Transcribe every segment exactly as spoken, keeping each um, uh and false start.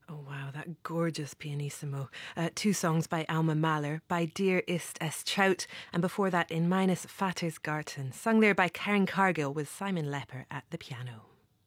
Oh wow, that gorgeous pianissimo. Uh, two songs by Alma Mahler, Bei dir ist es Traut, and before that In meines Vaters Garten, sung there by Karen Cargill with Simon Lepper at the piano.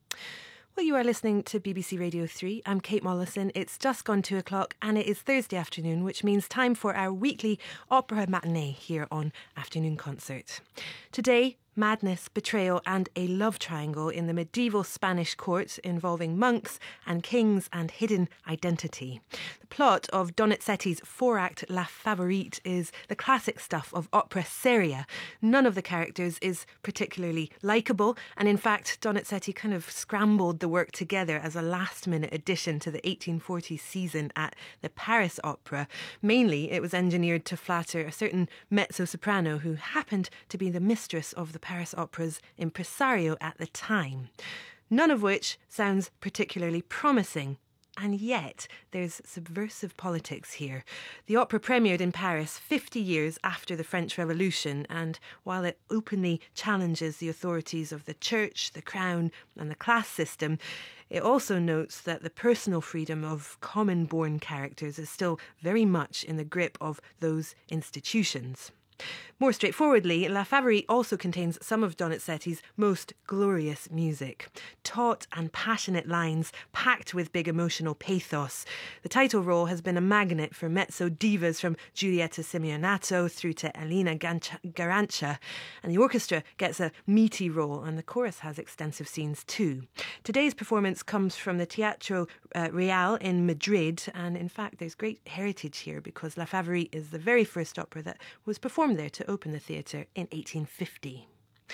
Well, you are listening to B B C Radio three. I'm Kate Mollison. It's just gone two o'clock and it is Thursday afternoon, which means time for our weekly opera matinee here on Afternoon Concert. Today, madness, betrayal and a love triangle in the medieval Spanish court involving monks and kings and hidden identity. The plot of Donizetti's four-act La Favorite is the classic stuff of opera seria. None of the characters is particularly likeable, and in fact Donizetti kind of scrambled the work together as a last-minute addition to the eighteen forties season at the Paris Opera. Mainly it was engineered to flatter a certain mezzo-soprano who happened to be the mistress of the Paris Opera's impresario at the time. None of which sounds particularly promising. And yet, there's subversive politics here. The opera premiered in Paris fifty years after the French Revolution, and while it openly challenges the authorities of the church, the crown, and the class system, it also notes that the personal freedom of common-born characters is still very much in the grip of those institutions. More straightforwardly, La Favorite also contains some of Donizetti's most glorious music. Taut and passionate lines packed with big emotional pathos. The title role has been a magnet for mezzo divas from Giulietta Simeonato through to Elena Garancia, and the orchestra gets a meaty role and the chorus has extensive scenes too. Today's performance comes from the Teatro uh, Real in Madrid, and in fact there's great heritage here because La Favorite is the very first opera that was performed there to open the theatre in eighteen fifty.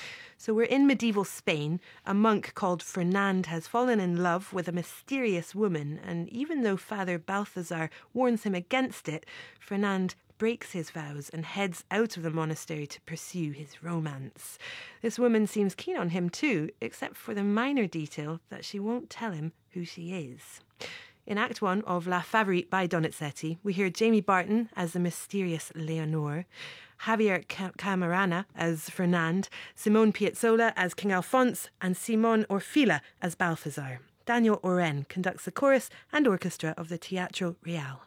So we're in medieval Spain. A monk called Fernand has fallen in love with a mysterious woman, and even though Father Balthazar warns him against it, Fernand breaks his vows and heads out of the monastery to pursue his romance. This woman seems keen on him too, except for the minor detail that she won't tell him who she is. In Act One of La Favorite by Donizetti, we hear Jamie Barton as the mysterious Leonore, Javier Camarana as Fernand, Simone Piazzolla as King Alphonse, and Simon Orfila as Balthazar. Daniel Oren conducts the chorus and orchestra of the Teatro Real.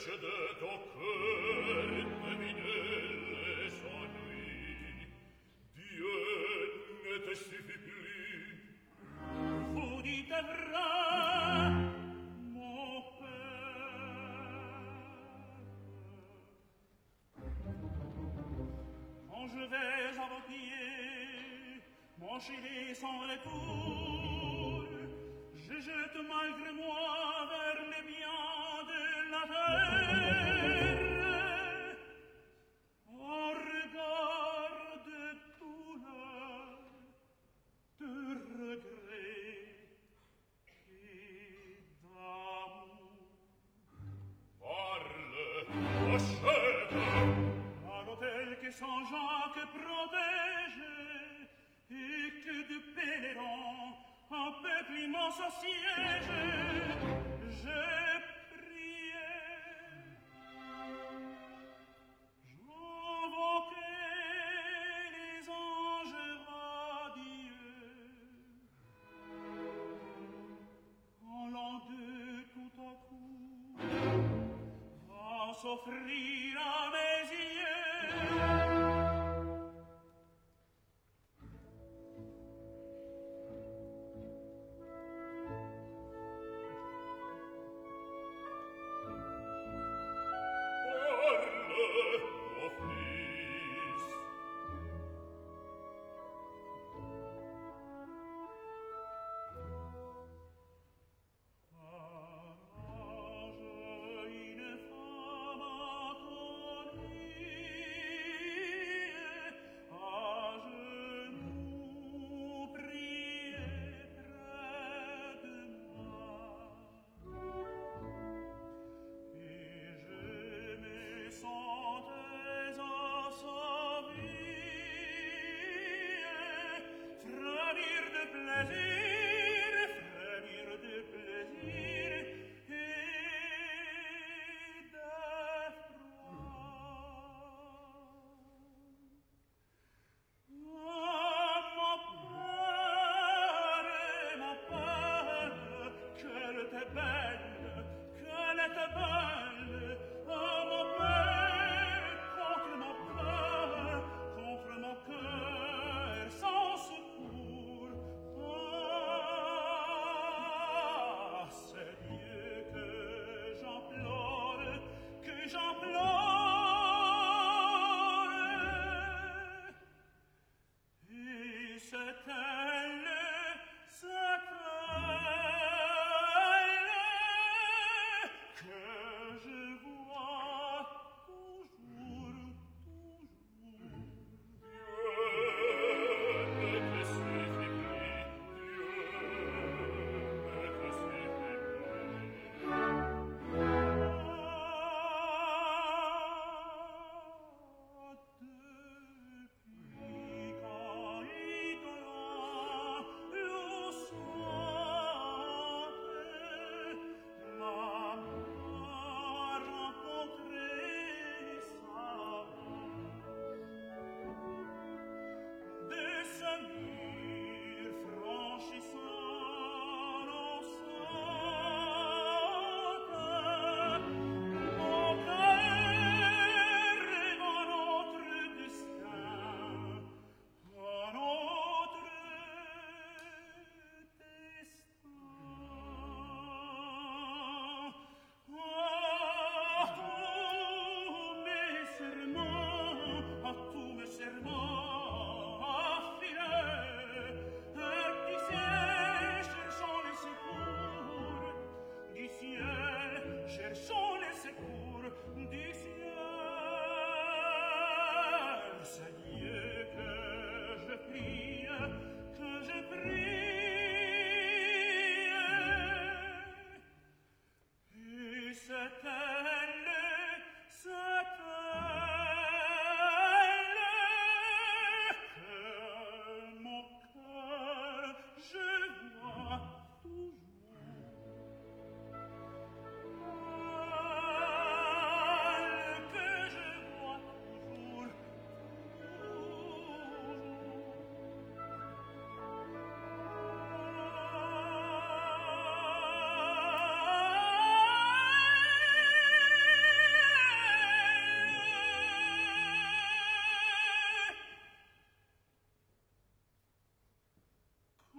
S'offrir à mes yeux. Depuis quand il te l'a, le soir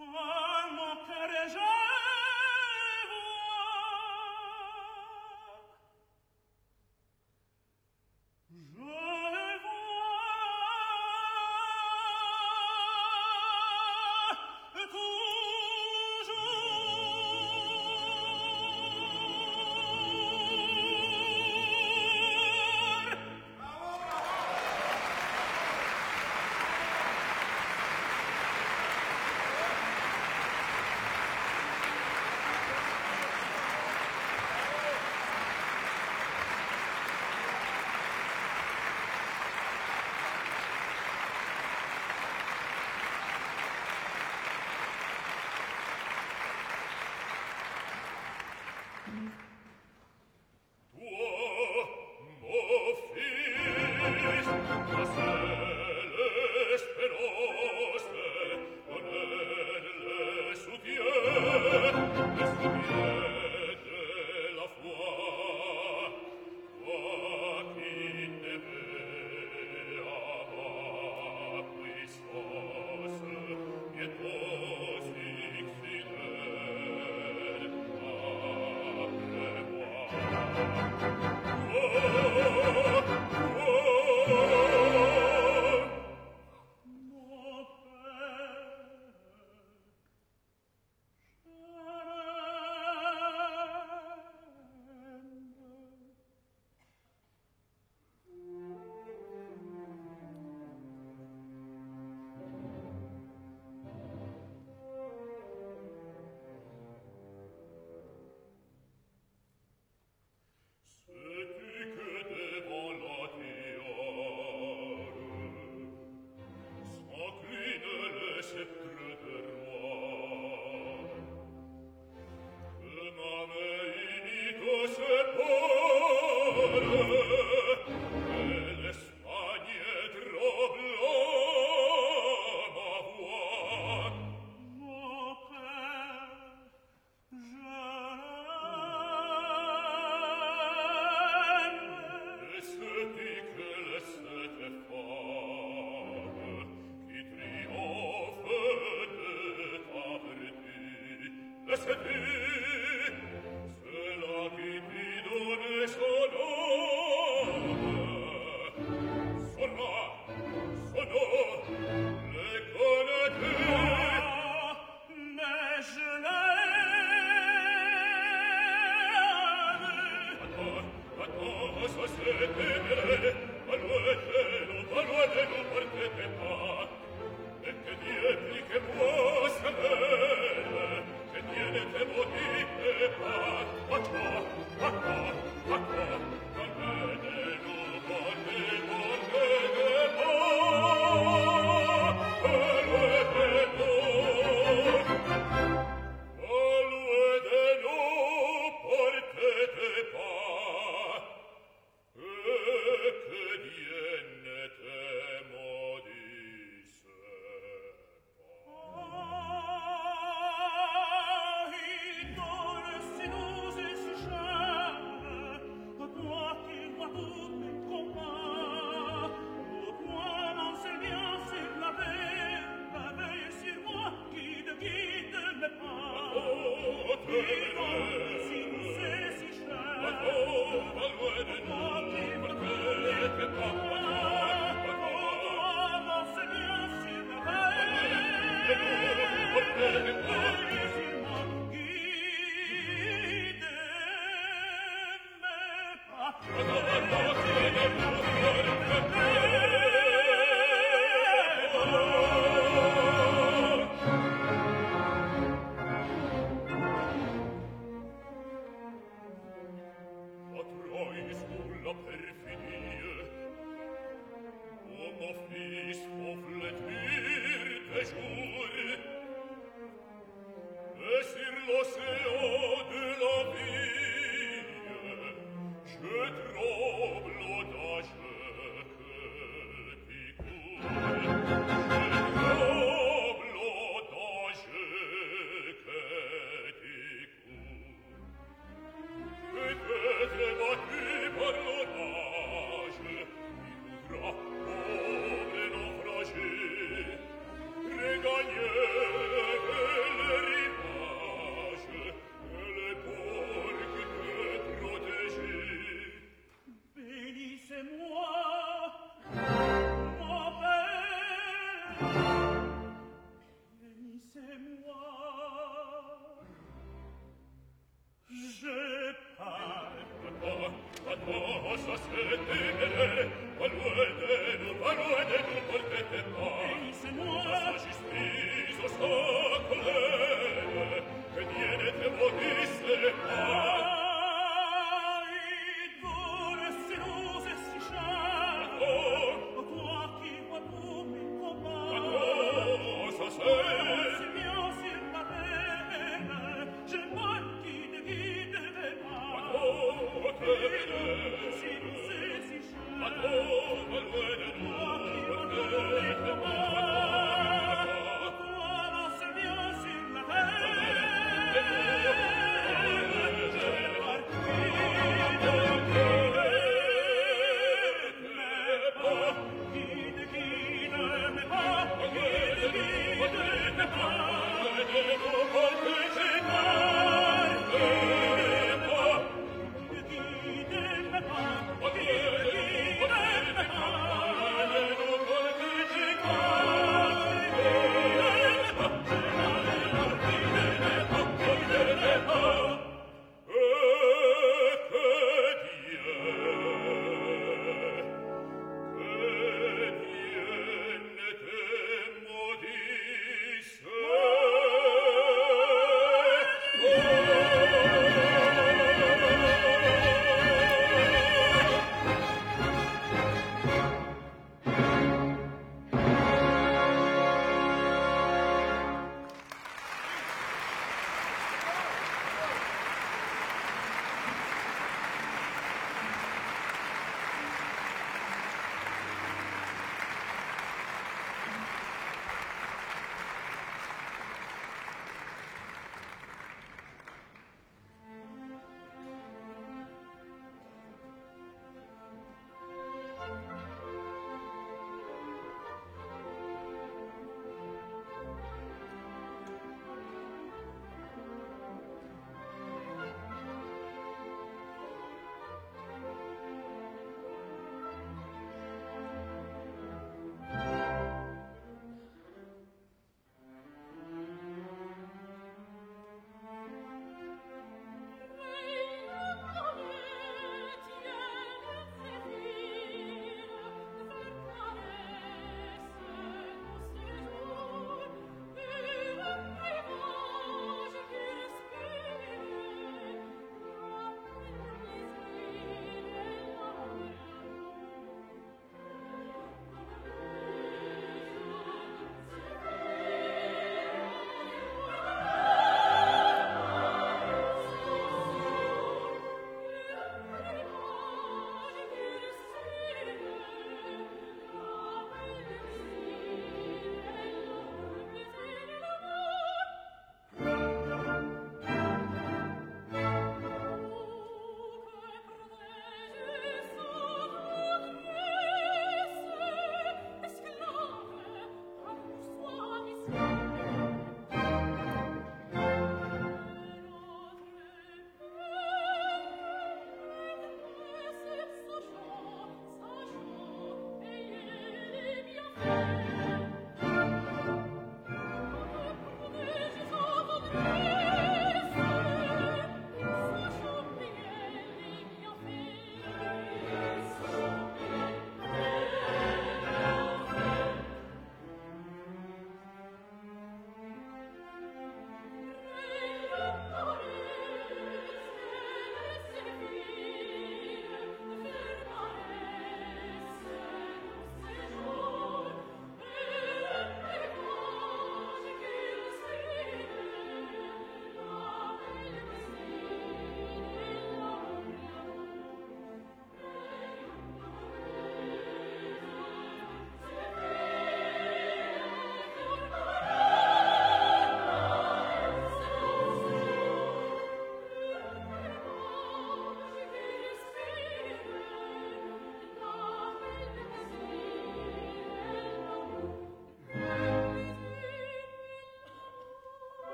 Regagner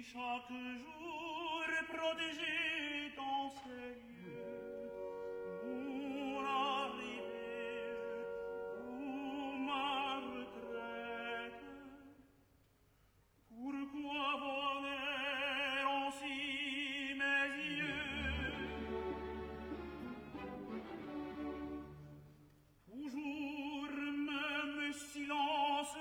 chaque jour protégé dans ses yeux, mon arrivée ou ma retraite. Pourquoi voler ainsi mes yeux? Toujours même silence.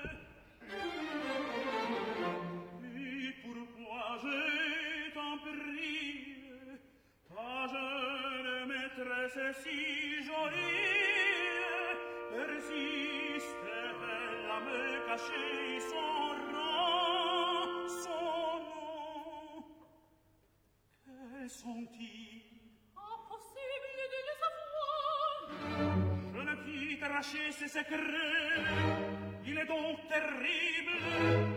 Et pourquoi je t'en prie, ta jeune maîtresse si jolie persiste à me cacher son rang, son nom? Quels sont-ils? Impossible de les savoir. Je ne puis t'arracher ces secrets. Il est donc terrible.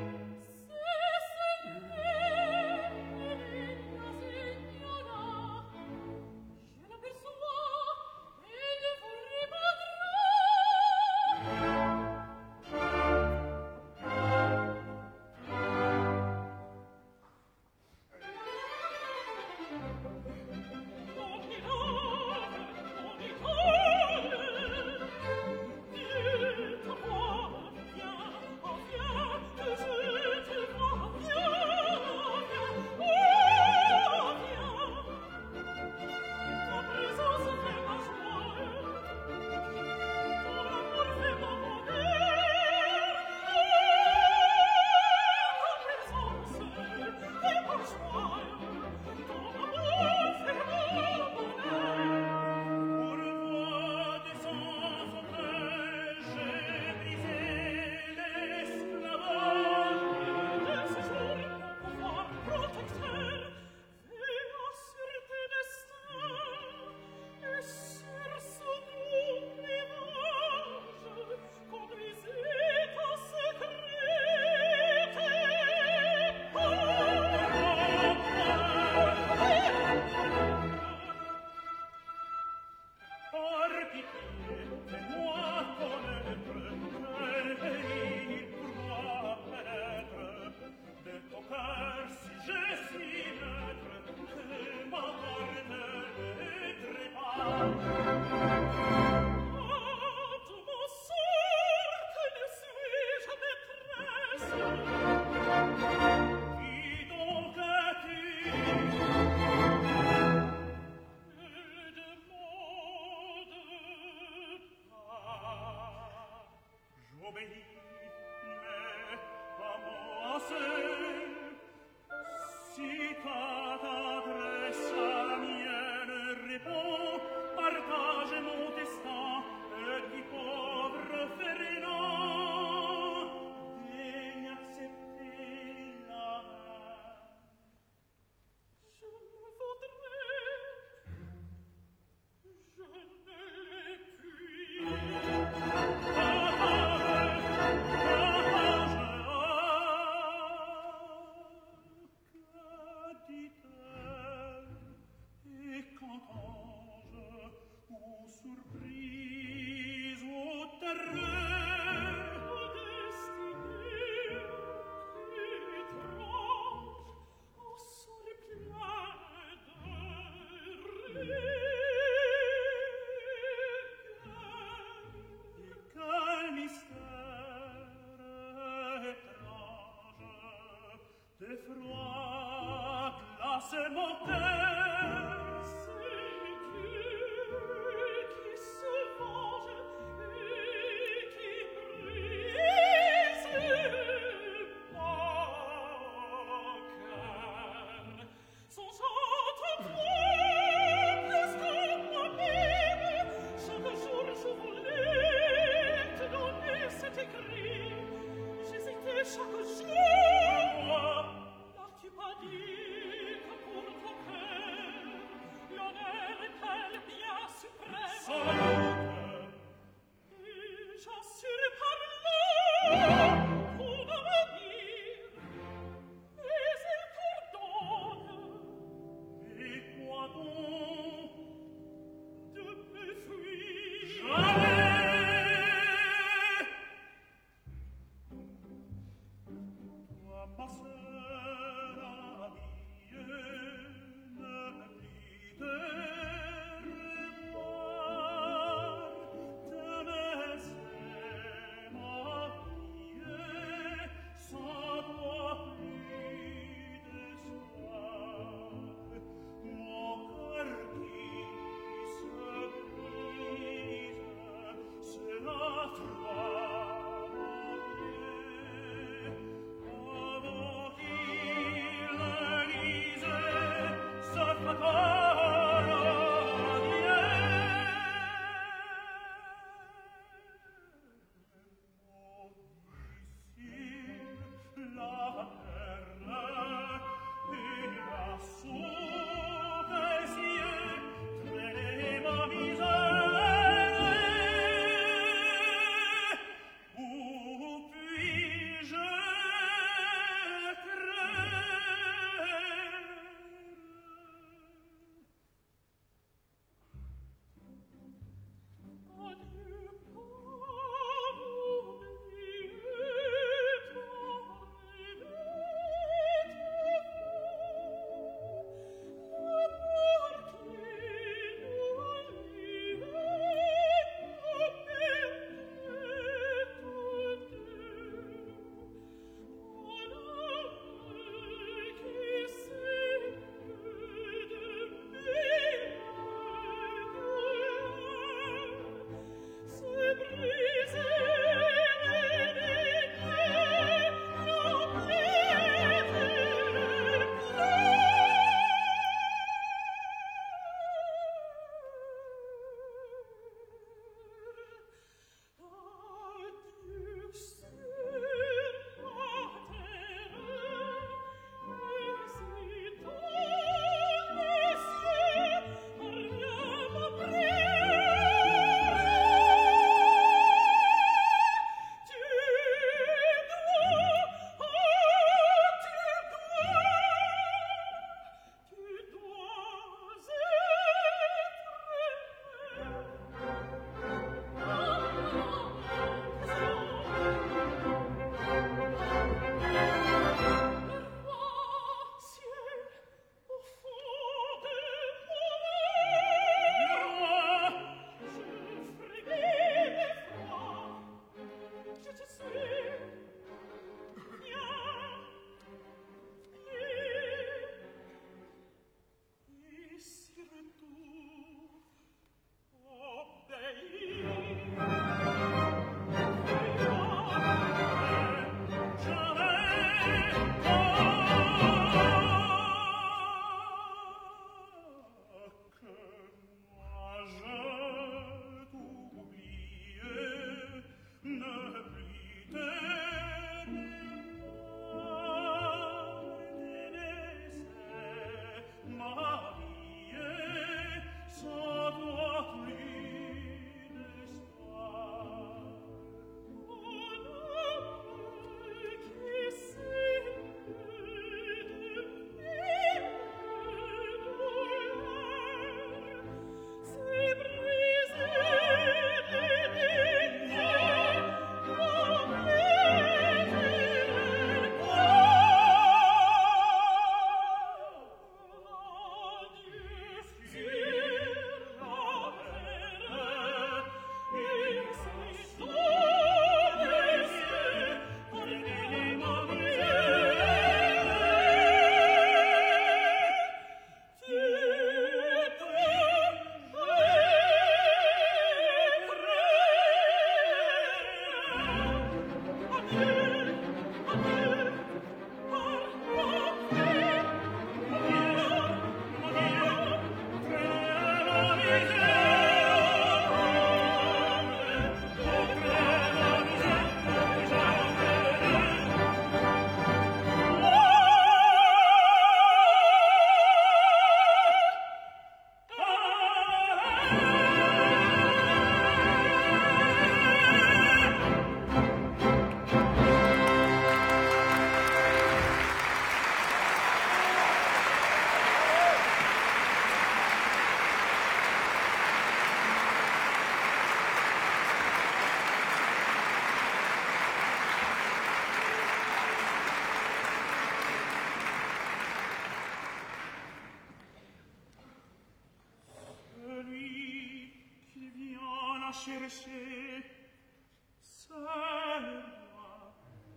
chercher, c'est moi.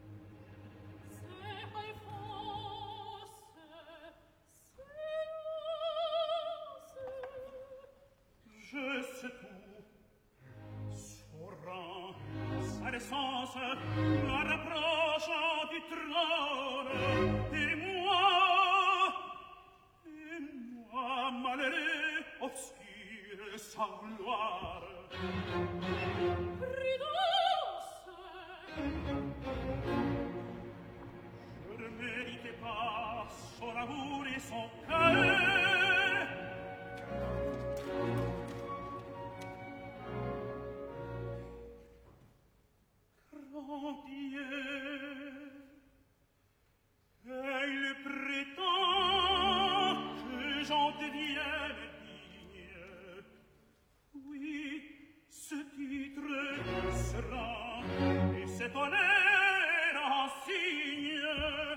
C'est Alphonse, c'est Rose. Je sais tout. Son rang, sa naissance, la rapproche du trône. Et moi, et moi, malheureux, obscur, sans gloire. Prudence! Je ne méritais pas son amour et son cœur. Grand Dieu, elle prétend que j'en devienne digne. Oui, ce titre sera, et cet honneur en signe.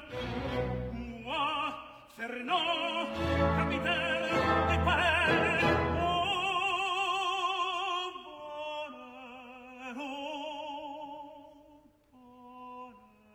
Moi, Fernand, capitaine des palais, oh, bonheur, oh, bonheur.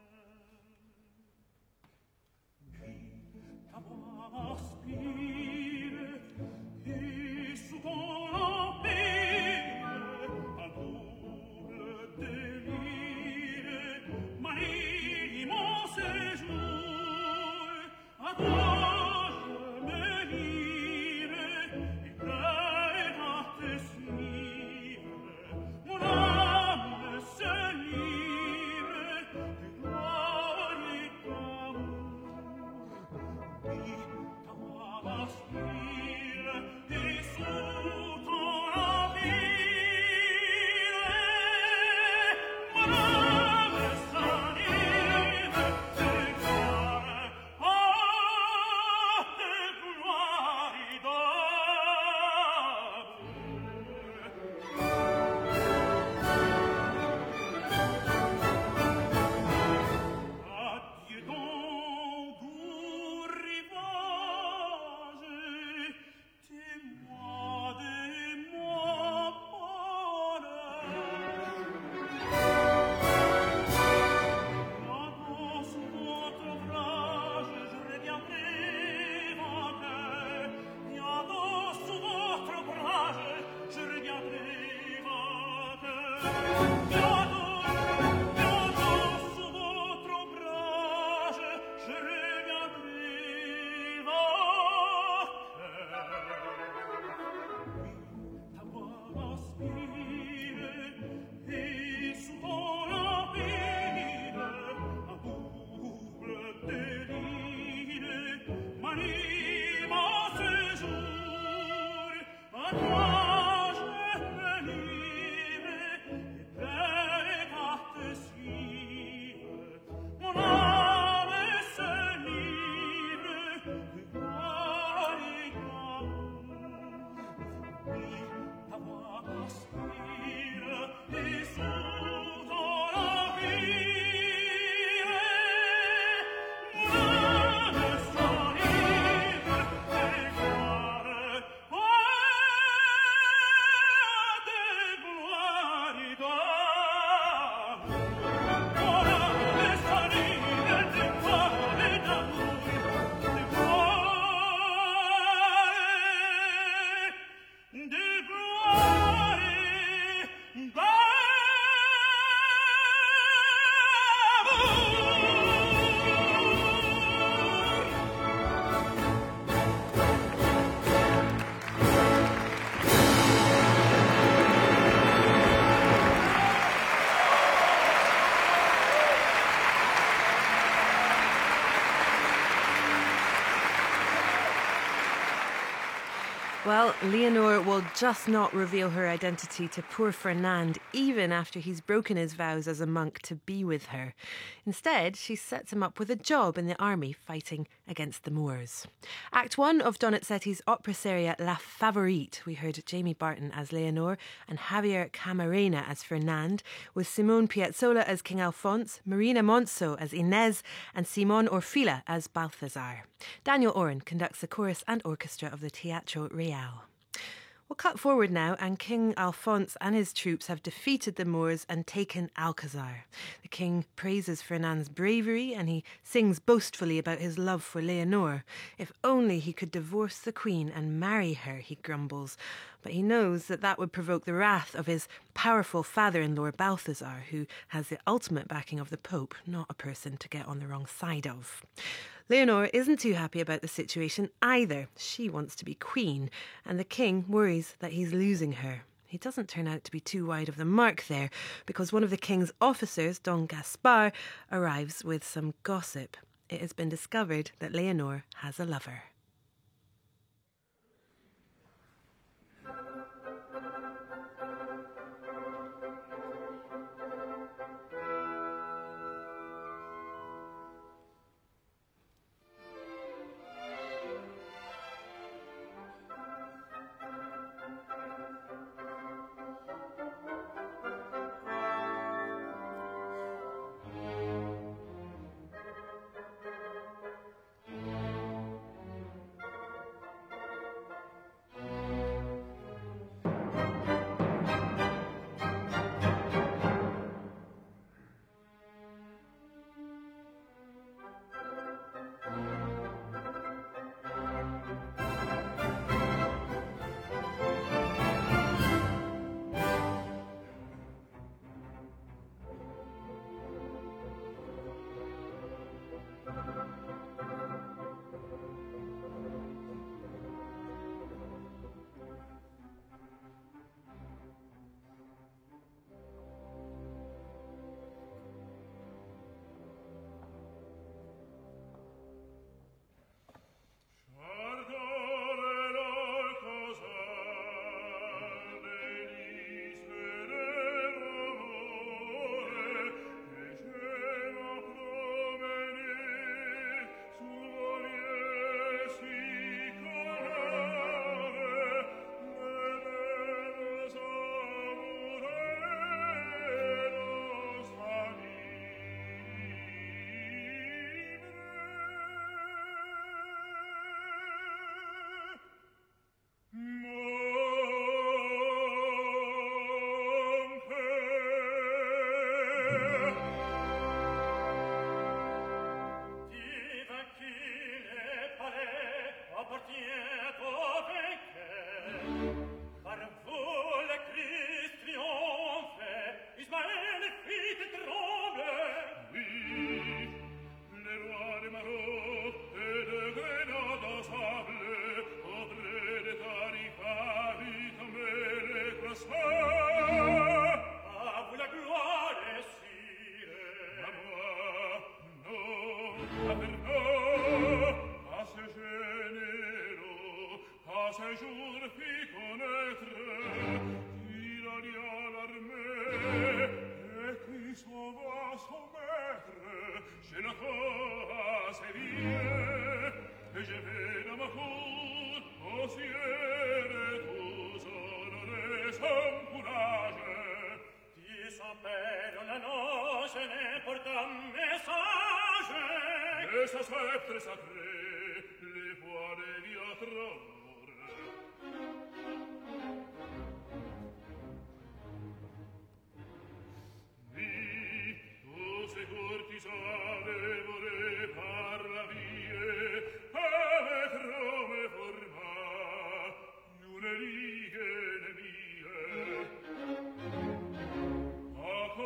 Ta voix m'inspire, et sous ton empire, un double délire manie mon séjour. À toi je me livre, et prête à te suivre. Mon âme se livre, de gloire et d'amour. Oui, ta voix m'inspire, et sous ton empire, mon âme s'anime de gloire, oh, de gloire et d'amour. Adieu donc, doux rivage, témoin de mon bonheur. Quand sous votre ombrage je reviendrai vainqueur, bientôt sous votre ombrage je reviendrai vainqueur. Bientôt, bientôt sous votre ombrage je reviendrai vainqueur. Ta voix m'inspire, et sous ton empire, un double délire m'anime en ce jour. À toi je me livre, et prête à te suivre. Mon âme se livre, de gloire et d'amour. Oui, ta voix m'inspire, et sous ton empire, mon âme s'enivre de gloire, oh, de gloire et d'amour. Mon âme s'enivre de gloire et d'amour, de gloire, de gloire et d'amour. Well, Leonore will just not reveal her identity to poor Fernand, even after he's broken his vows as a monk to be with her. Instead, she sets him up with a job in the army fighting against the Moors. Act one of Donizetti's opera seria La Favorite. We heard Jamie Barton as Leonore and Javier Camarena as Fernand, with Simone Piazzolla as King Alphonse, Marina Monzo as Inez, and Simon Orfila as Balthazar. Daniel Oren conducts the chorus and orchestra of the Teatro Real. We'll cut forward now, and King Alphonse and his troops have defeated the Moors and taken Alcazar. The king praises Fernand's bravery and he sings boastfully about his love for Leonor. If only he could divorce the queen and marry her, he grumbles. But he knows that that would provoke the wrath of his powerful father-in-law Balthazar, who has the ultimate backing of the Pope, not a person to get on the wrong side of. Leonor isn't too happy about the situation either. She wants to be queen, and the king worries that he's losing her. He doesn't turn out to be too wide of the mark there, because one of the king's officers, Don Gaspar, arrives with some gossip. It has been discovered that Leonor has a lover.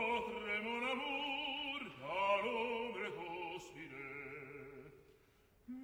Mon amour, à l'ombre possible.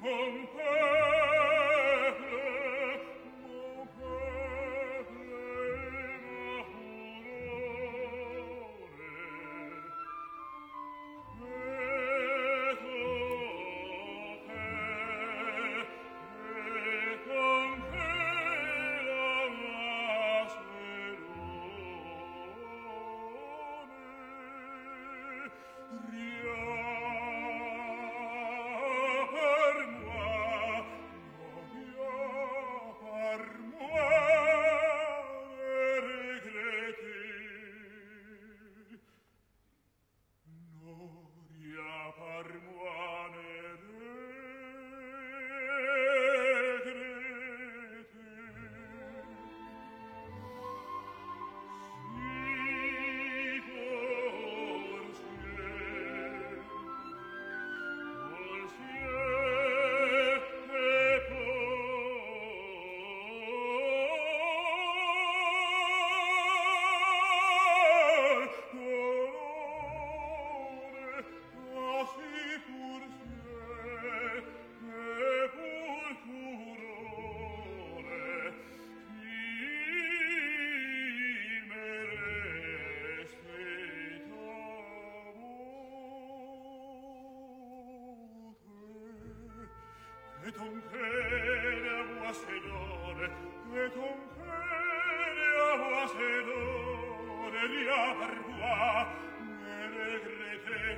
Et ton cœur à moi se donne, et ton cœur à moi se donne, rien par moi me regretter,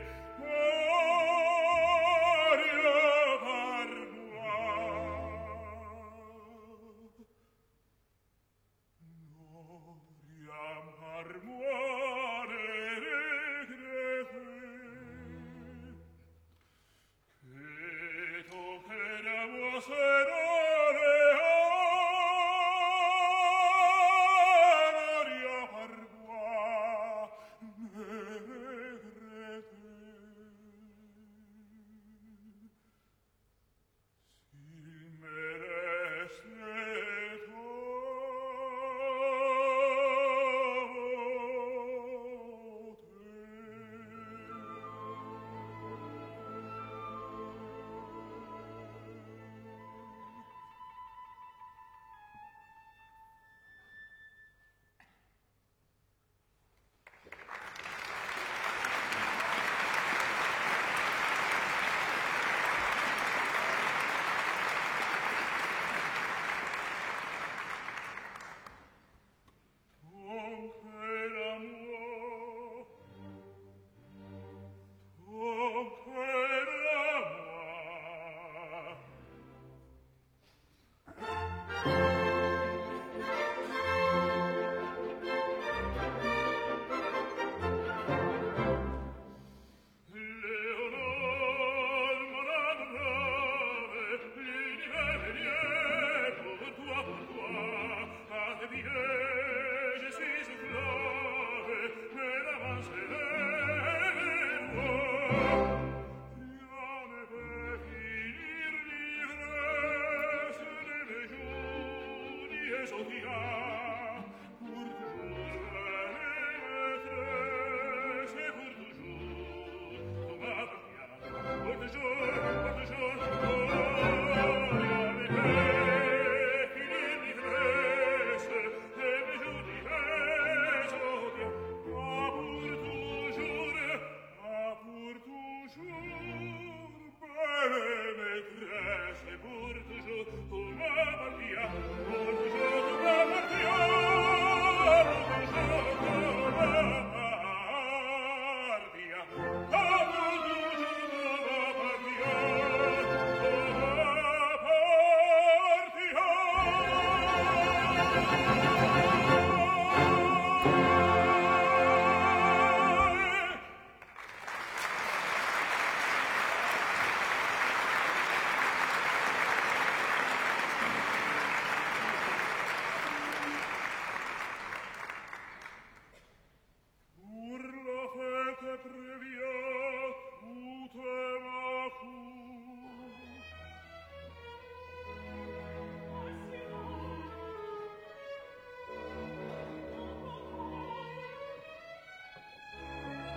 oh, rien par moi. Non, rien par moi ne regretter.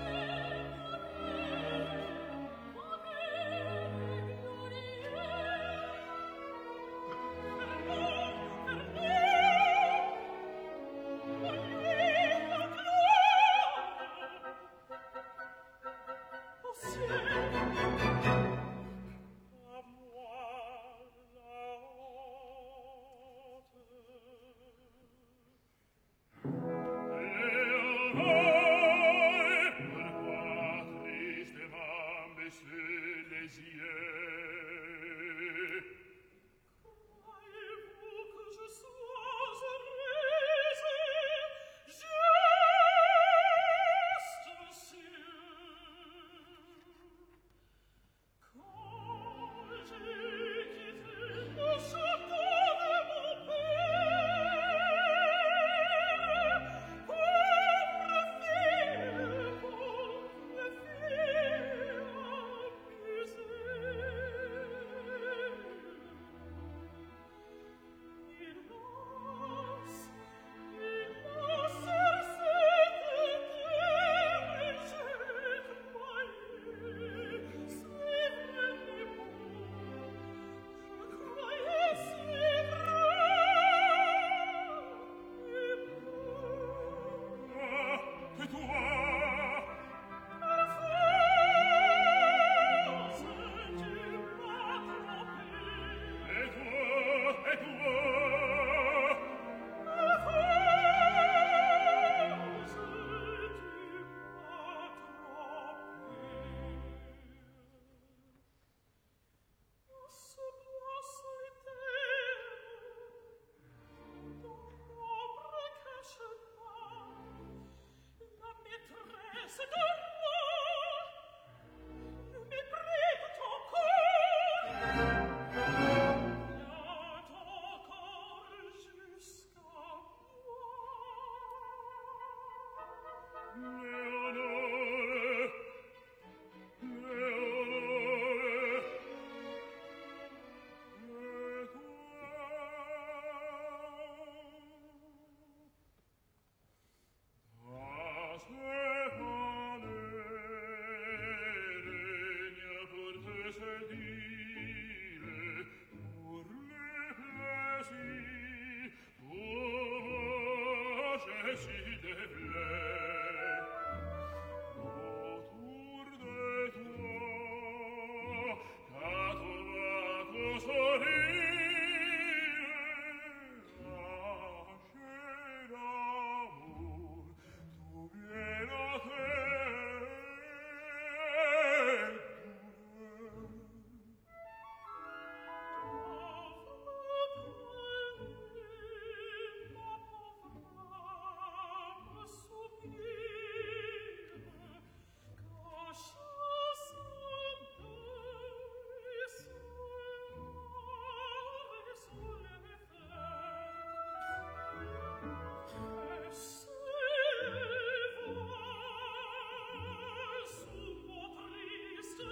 Gloria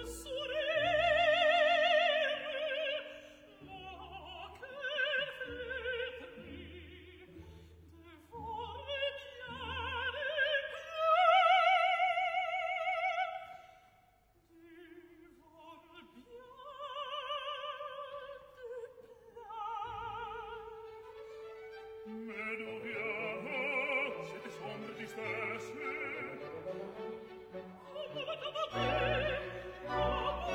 Oh,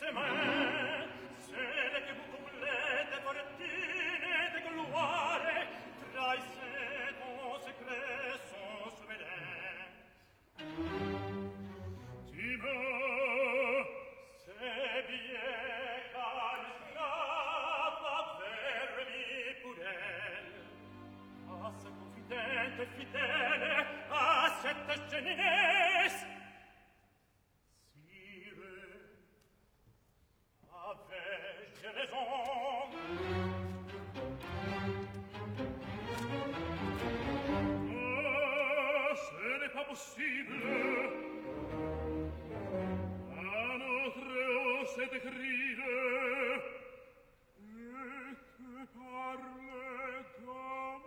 ses mains, celle che vous complète fortune de gloire, trahissait ton secret son souverain. Dis-moi, c'est bien qu'un esclave avait remis pour elle, à sa confidente fidèle, à cette géninesse. Sire, avais-je raison? Ah, ce n'est pas possible. À notre haut c'est écrire et que parle d'amour.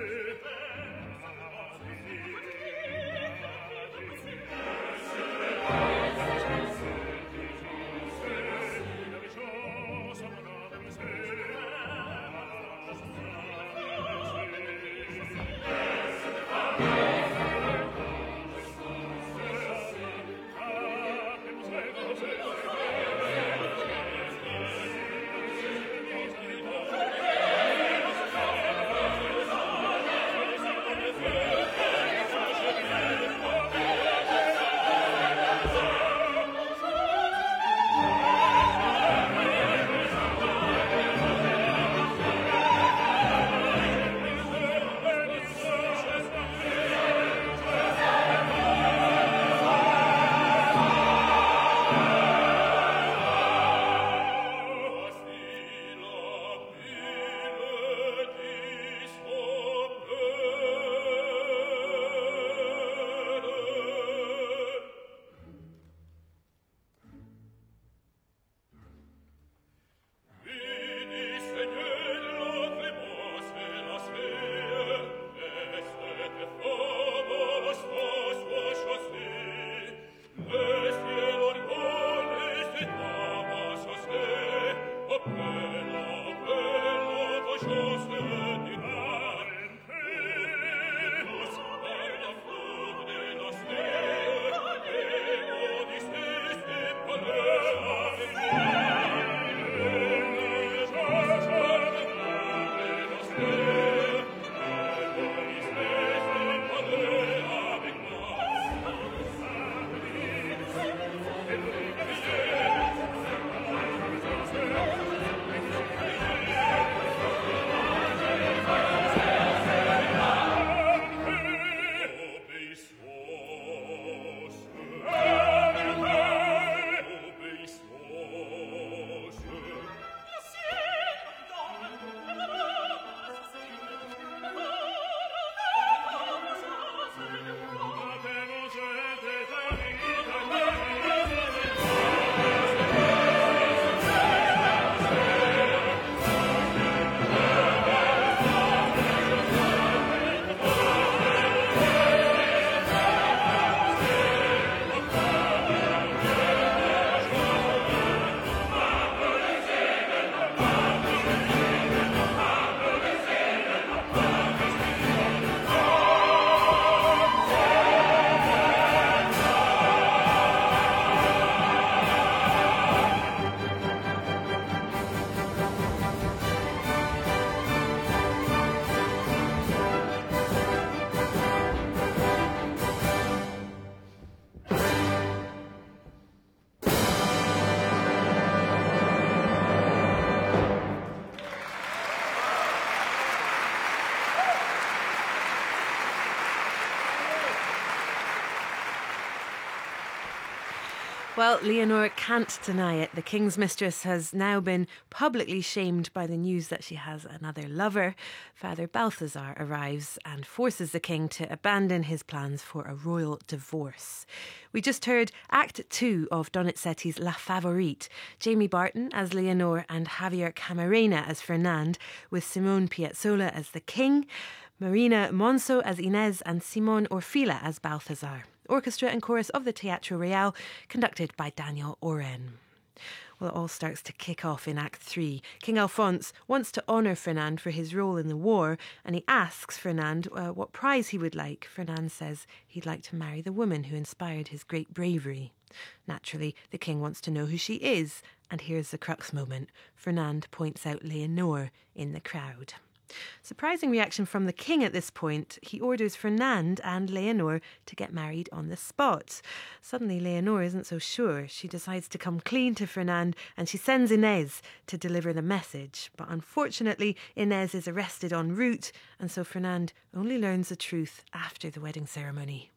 Well, Leonor can't deny it. The King's Mistress has now been publicly shamed by the news that she has another lover. Father Balthazar arrives and forces the King to abandon his plans for a royal divorce. We just heard Act Two of Donizetti's La Favorite. Jamie Barton as Leonor and Javier Camarena as Fernand, with Simone Piazzolla as the King, Marina Monso as Inez, and Simon Orfila as Balthazar. Orchestra and chorus of the Teatro Real, conducted by Daniel Oren. Well, it all starts to kick off in Act Three. King Alphonse wants to honour Fernand for his role in the war, and he asks Fernand uh, what prize he would like. Fernand says he'd like to marry the woman who inspired his great bravery. Naturally, the king wants to know who she is, and here's the crux moment. Fernand points out Leonor in the crowd. Surprising reaction from the king at this point. He orders Fernand and Leonor to get married on the spot. Suddenly Leonor isn't so sure. She decides to come clean to Fernand and she sends Inez to deliver the message. But unfortunately Inez is arrested en route, and so Fernand only learns the truth after the wedding ceremony.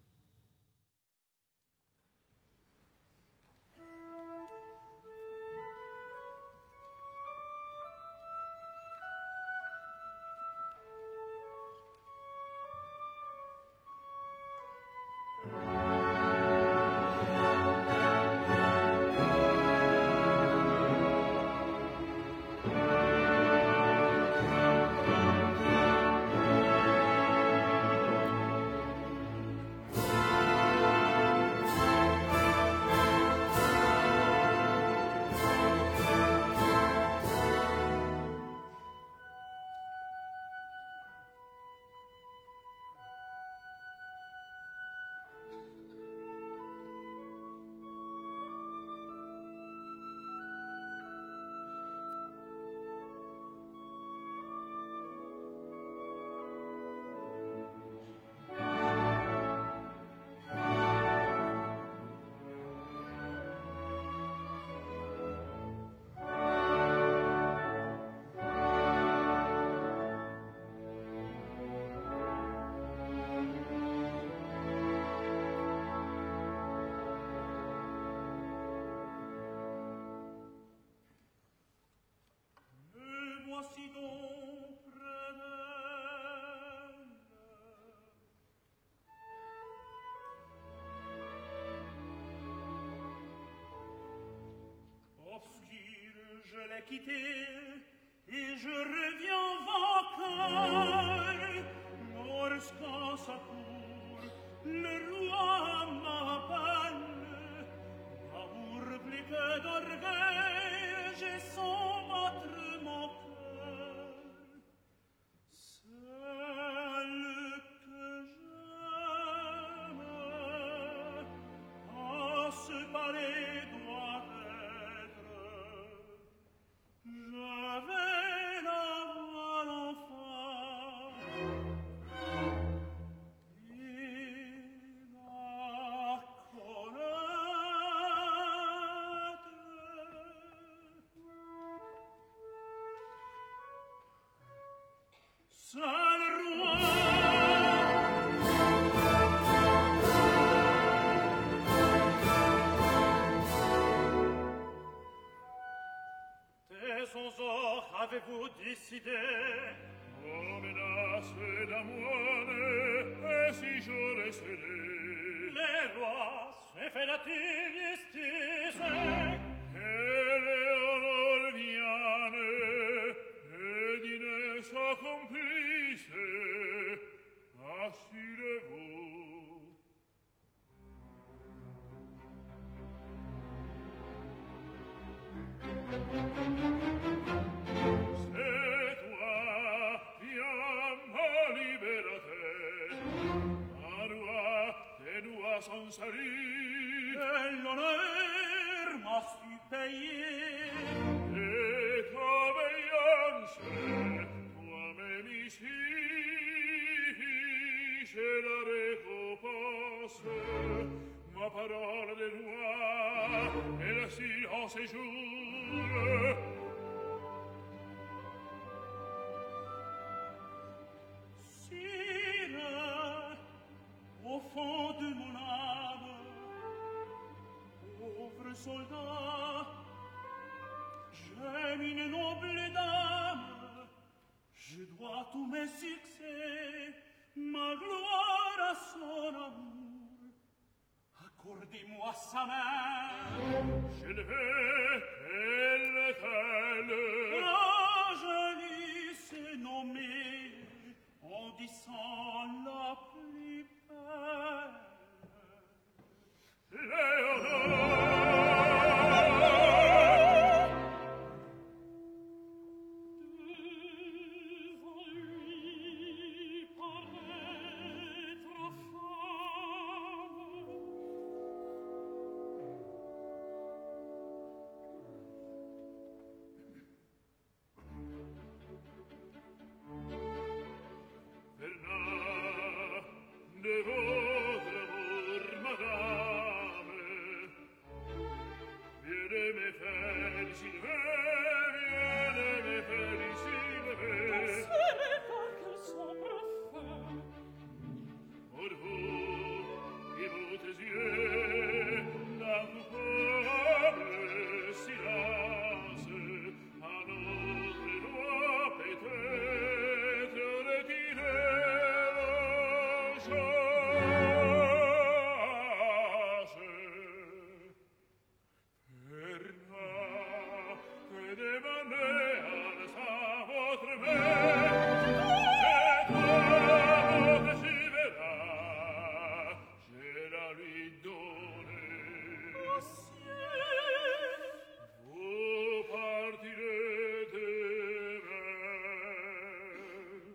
Je l'ai quitté et je reviens vainqueur. Lorsqu'en sa cour le roi m'appelle, d'amour plus que d'orgueil, j'ai sans battre mon cœur. Celle que j'aime à ce palais doit être. Je vais la voir enfin et la connaître. Seul roi, dès son ors avez-vous décidé? Oh, menace d'amoine, et si j'aurais cédé? Les rois se fait la-t-il justice? Et Léonore vienne, et dîner sa complice, assurez-vous. C'est toi, viens ma liberté, un roi, tes doigts sont salis, Et l'honneur m'a su payer. et ta veillance, toi-même ici, je la récompense, ma parole de roi, et le silence est jour. Sire, au fond de mon âme, pauvre soldat, j'aime une noble dame. Je dois tous mes succès, ma gloire à son amour. Accordez-moi sa main. Je le veux, elle, elle, La jolie se nommée, en disant la plus belle. Léonore! Devant lui paraître femme. Bernard, de votre amour, madame, viens me féliciter, viens me féliciter. C'est pas qu'elles sont parfaites. Pour vous et votre yeux, la coupable silence, à notre loi peut-être retirer la chasse. Bernard, que demandez à votre mère, et toi, votre chivera, je la lui donne. Monsieur, Vous partirez demain.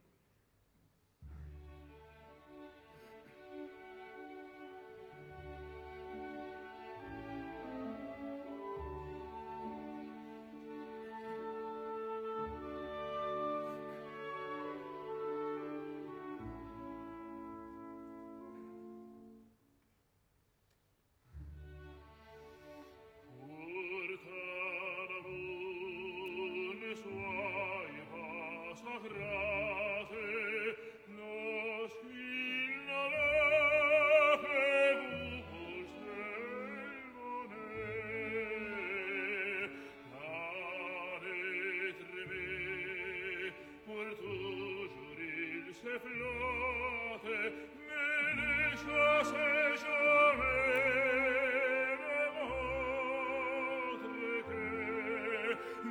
Pourtant, vous ne soyez pas sacrate, lorsqu'il n'allait que vous conservez, car être aimé, pour toujours il se flotte, mais ne chassez jamais de votre cœur.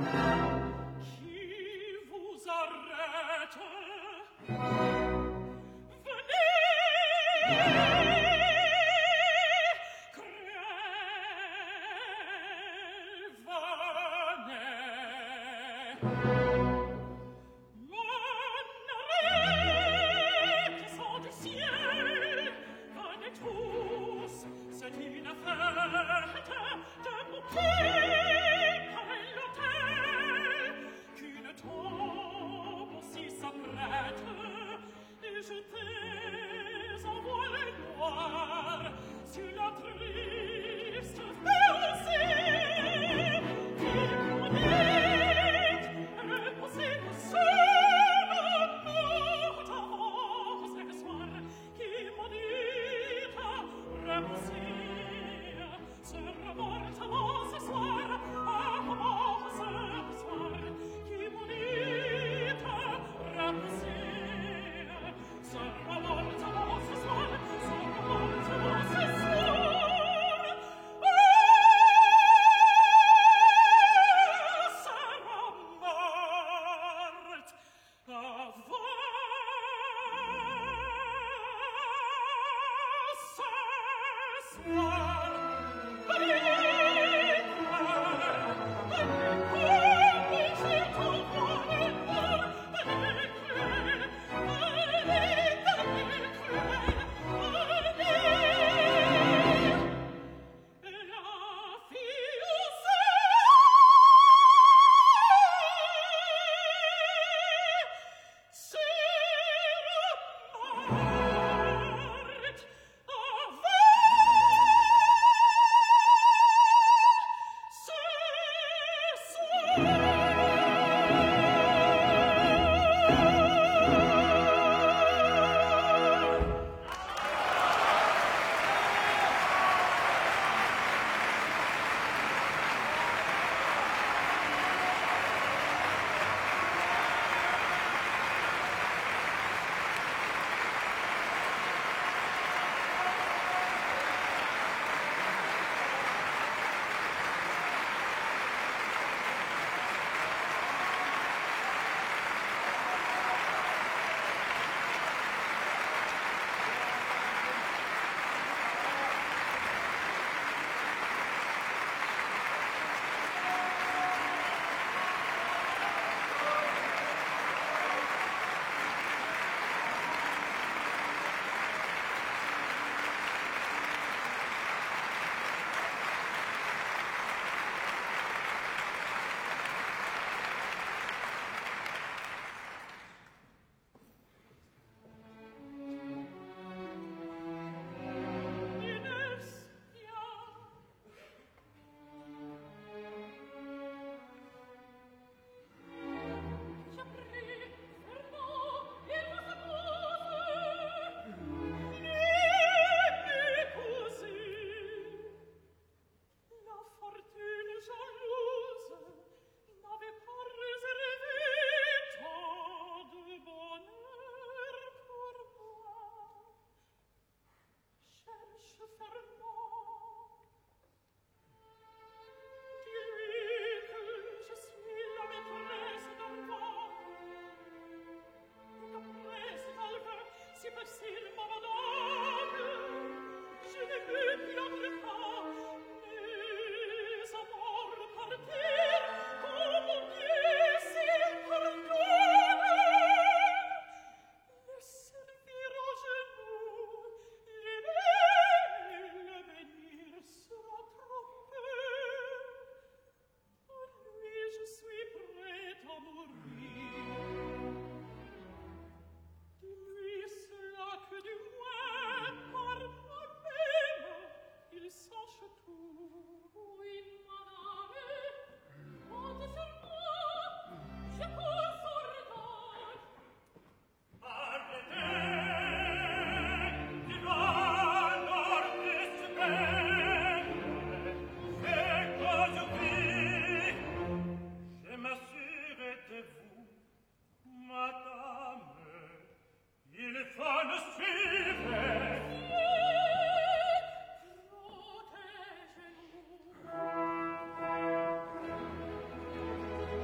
Protège-nous.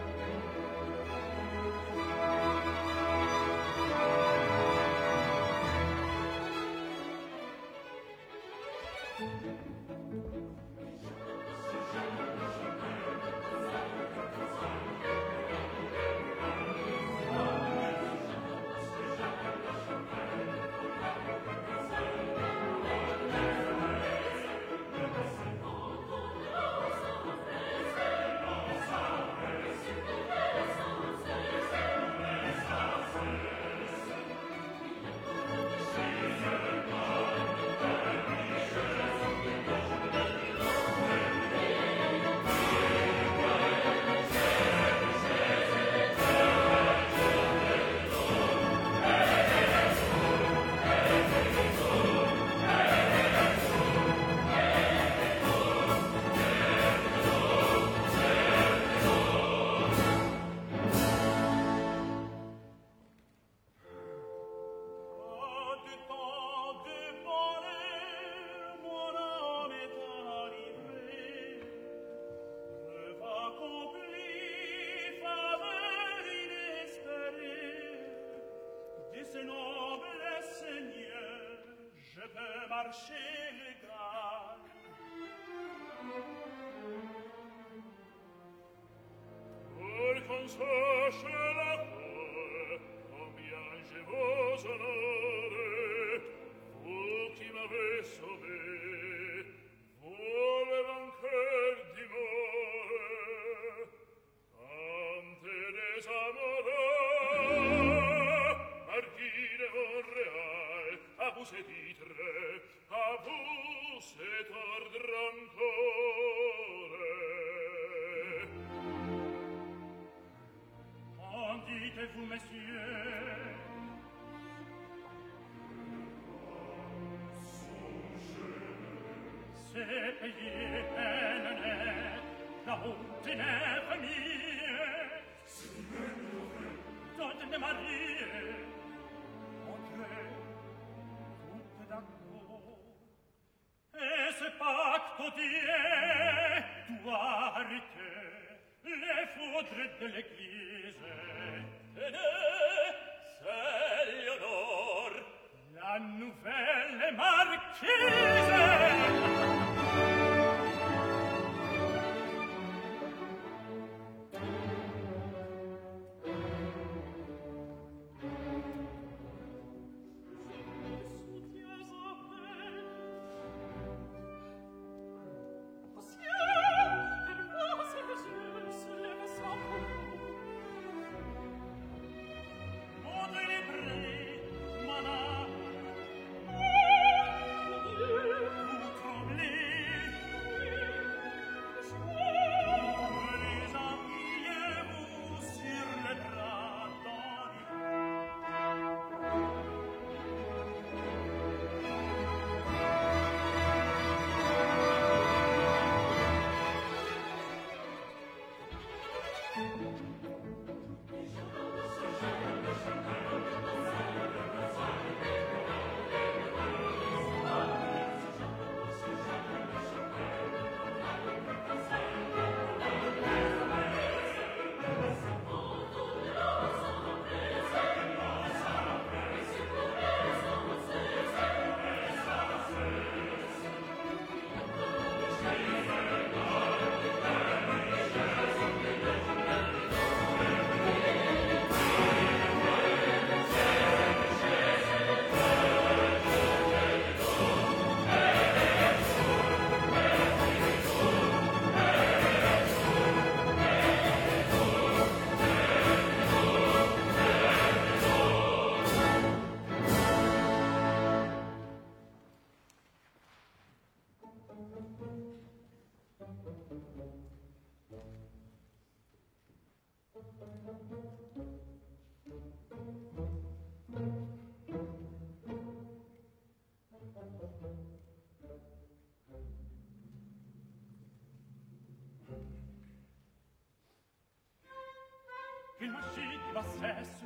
Il marchit de bassesse,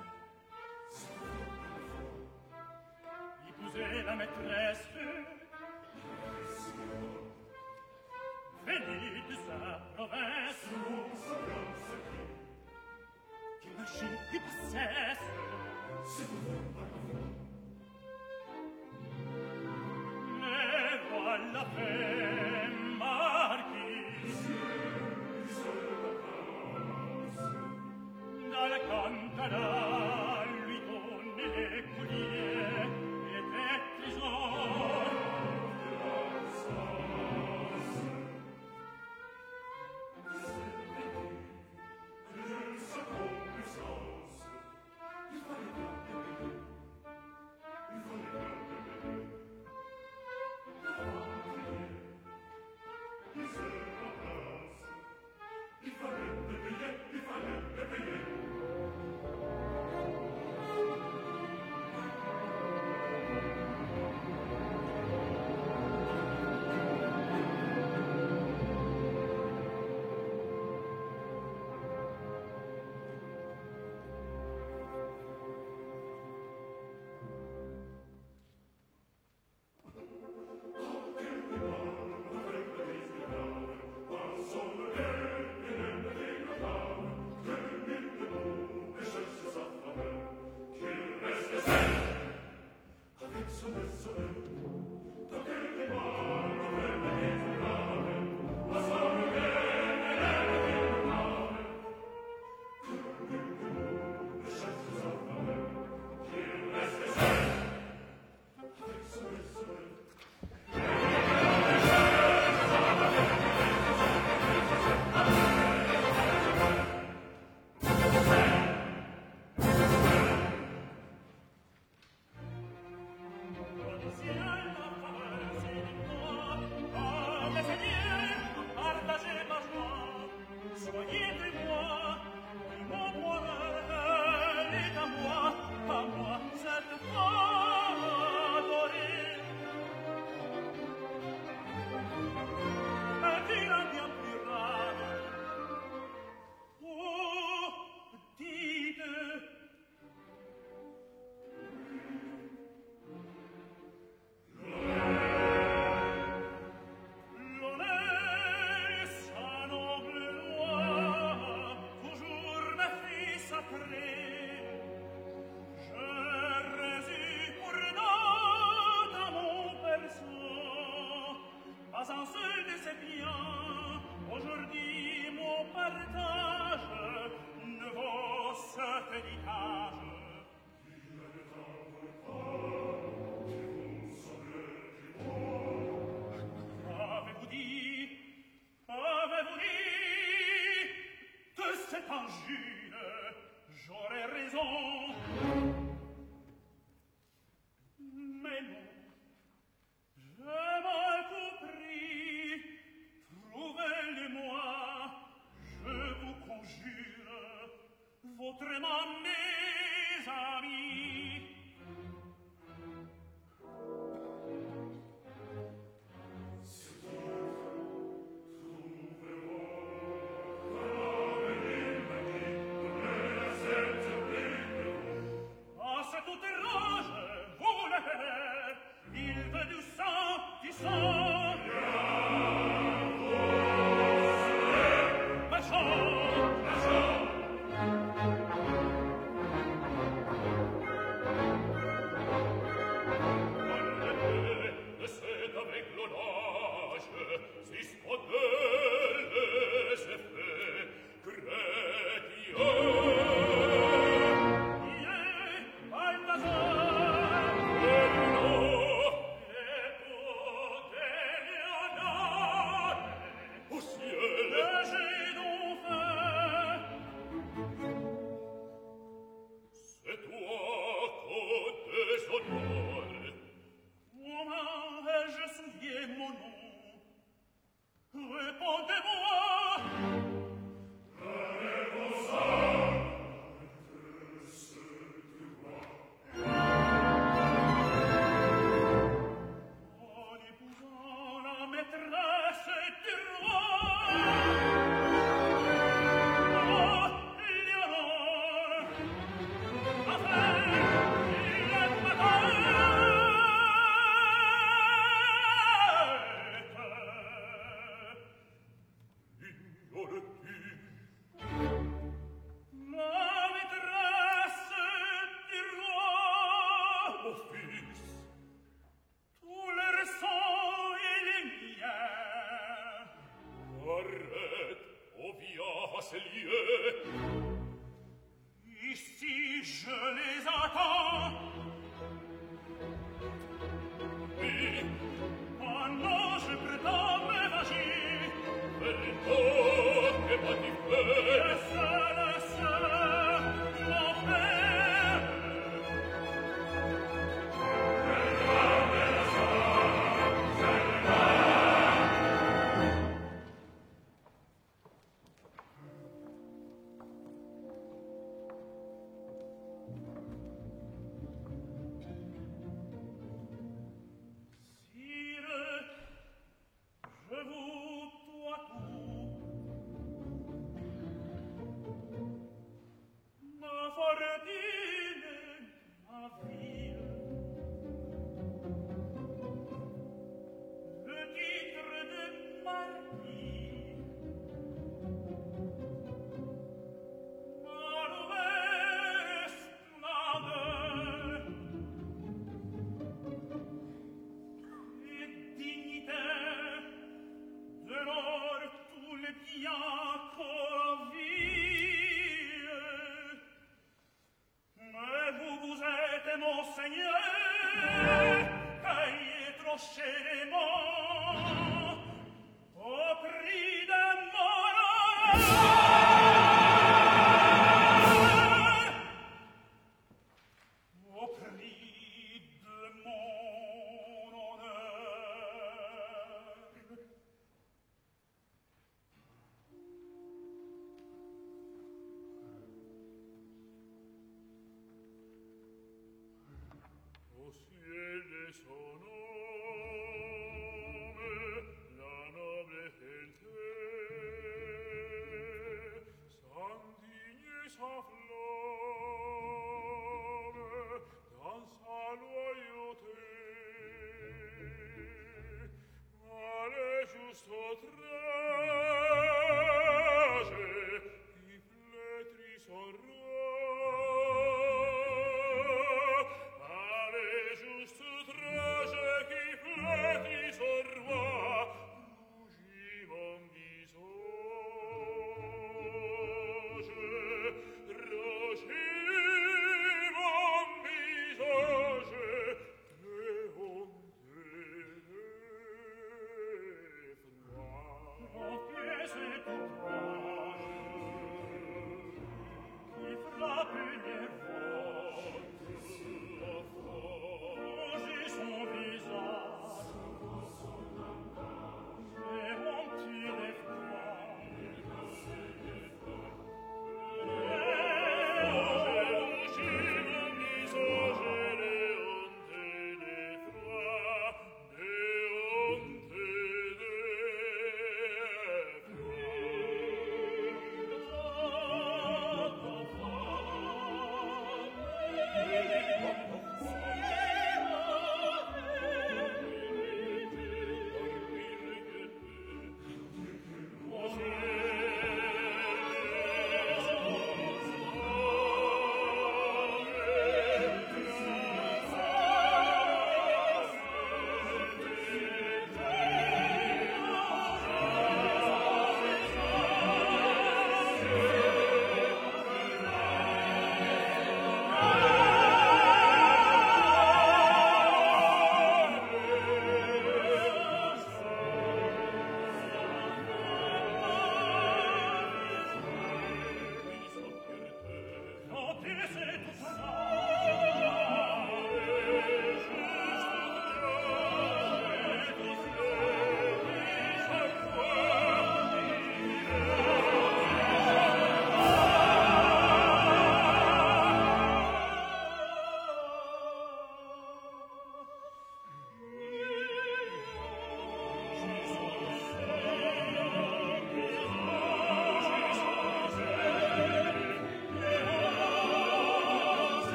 épousait la maîtresse, venue de sa province. Il marchit de bassesse, mais voilà fait marquis dans la cantata.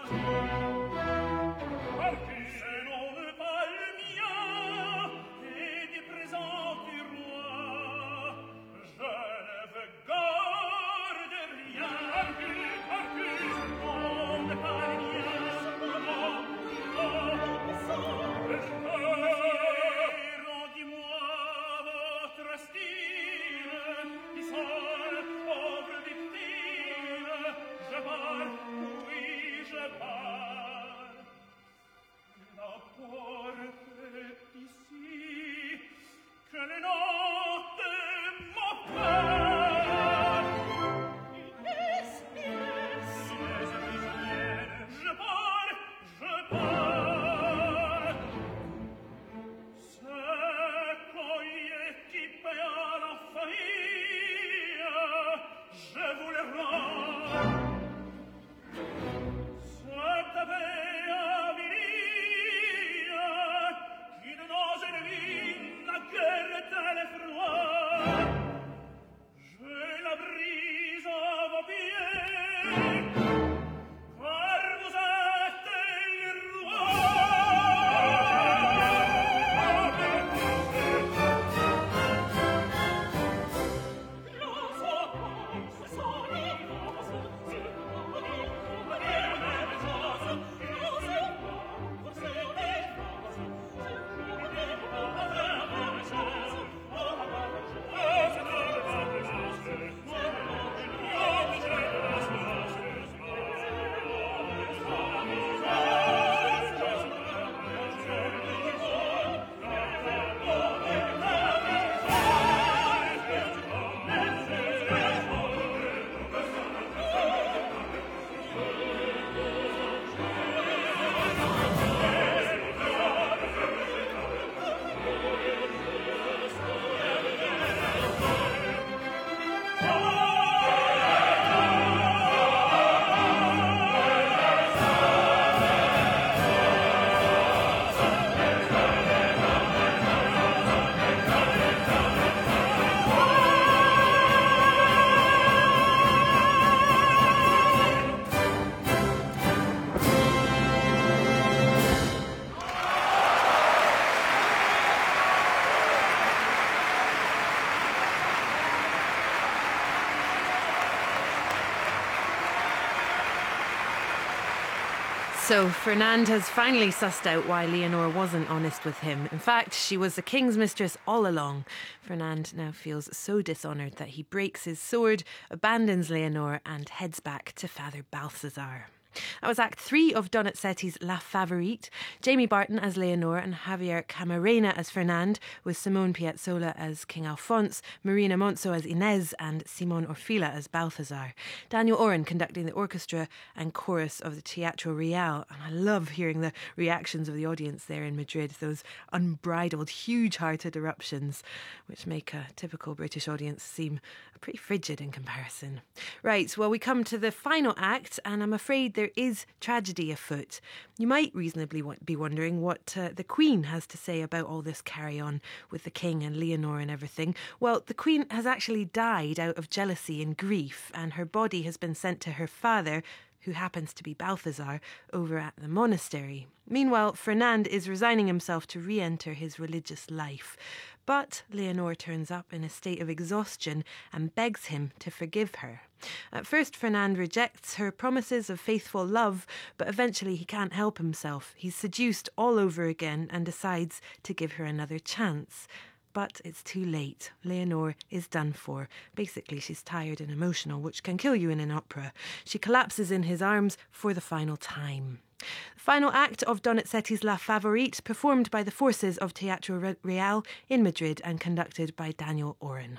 So Fernand has finally sussed out why Leonore wasn't honest with him. In fact, she was the king's mistress all along. Fernand now feels so dishonoured that he breaks his sword, abandons Leonore and heads back to Father Balthazar. That was Act three of Donizetti's La Favorite. Jamie Barton as Leonore and Javier Camarena as Fernand, with Simone Piazzolla as King Alphonse, Marina Monzo as Inez and Simon Orfila as Balthazar. Daniel Oren conducting the orchestra and chorus of the Teatro Real. And I love hearing the reactions of the audience there in Madrid, those unbridled, huge-hearted eruptions, which make a typical British audience seem pretty frigid in comparison. Right, well, we come to the final act, and I'm afraid there is tragedy afoot. You might reasonably be wondering what uh, the Queen has to say about all this carry-on with the King and Leonore and everything. Well, the Queen has actually died out of jealousy and grief, and her body has been sent to her father, who happens to be Balthazar, over at the monastery. Meanwhile, Fernand is resigning himself to re-enter his religious life. But Leonore turns up in a state of exhaustion and begs him to forgive her. At first, Fernand rejects her promises of faithful love, but eventually he can't help himself. He's seduced all over again and decides to give her another chance. But it's too late. Leonore is done for. Basically, she's tired and emotional, which can kill you in an opera. She collapses in his arms for the final time. The final act of Donizetti's La Favorite, performed by the forces of Teatro Real in Madrid and conducted by Daniel Oren.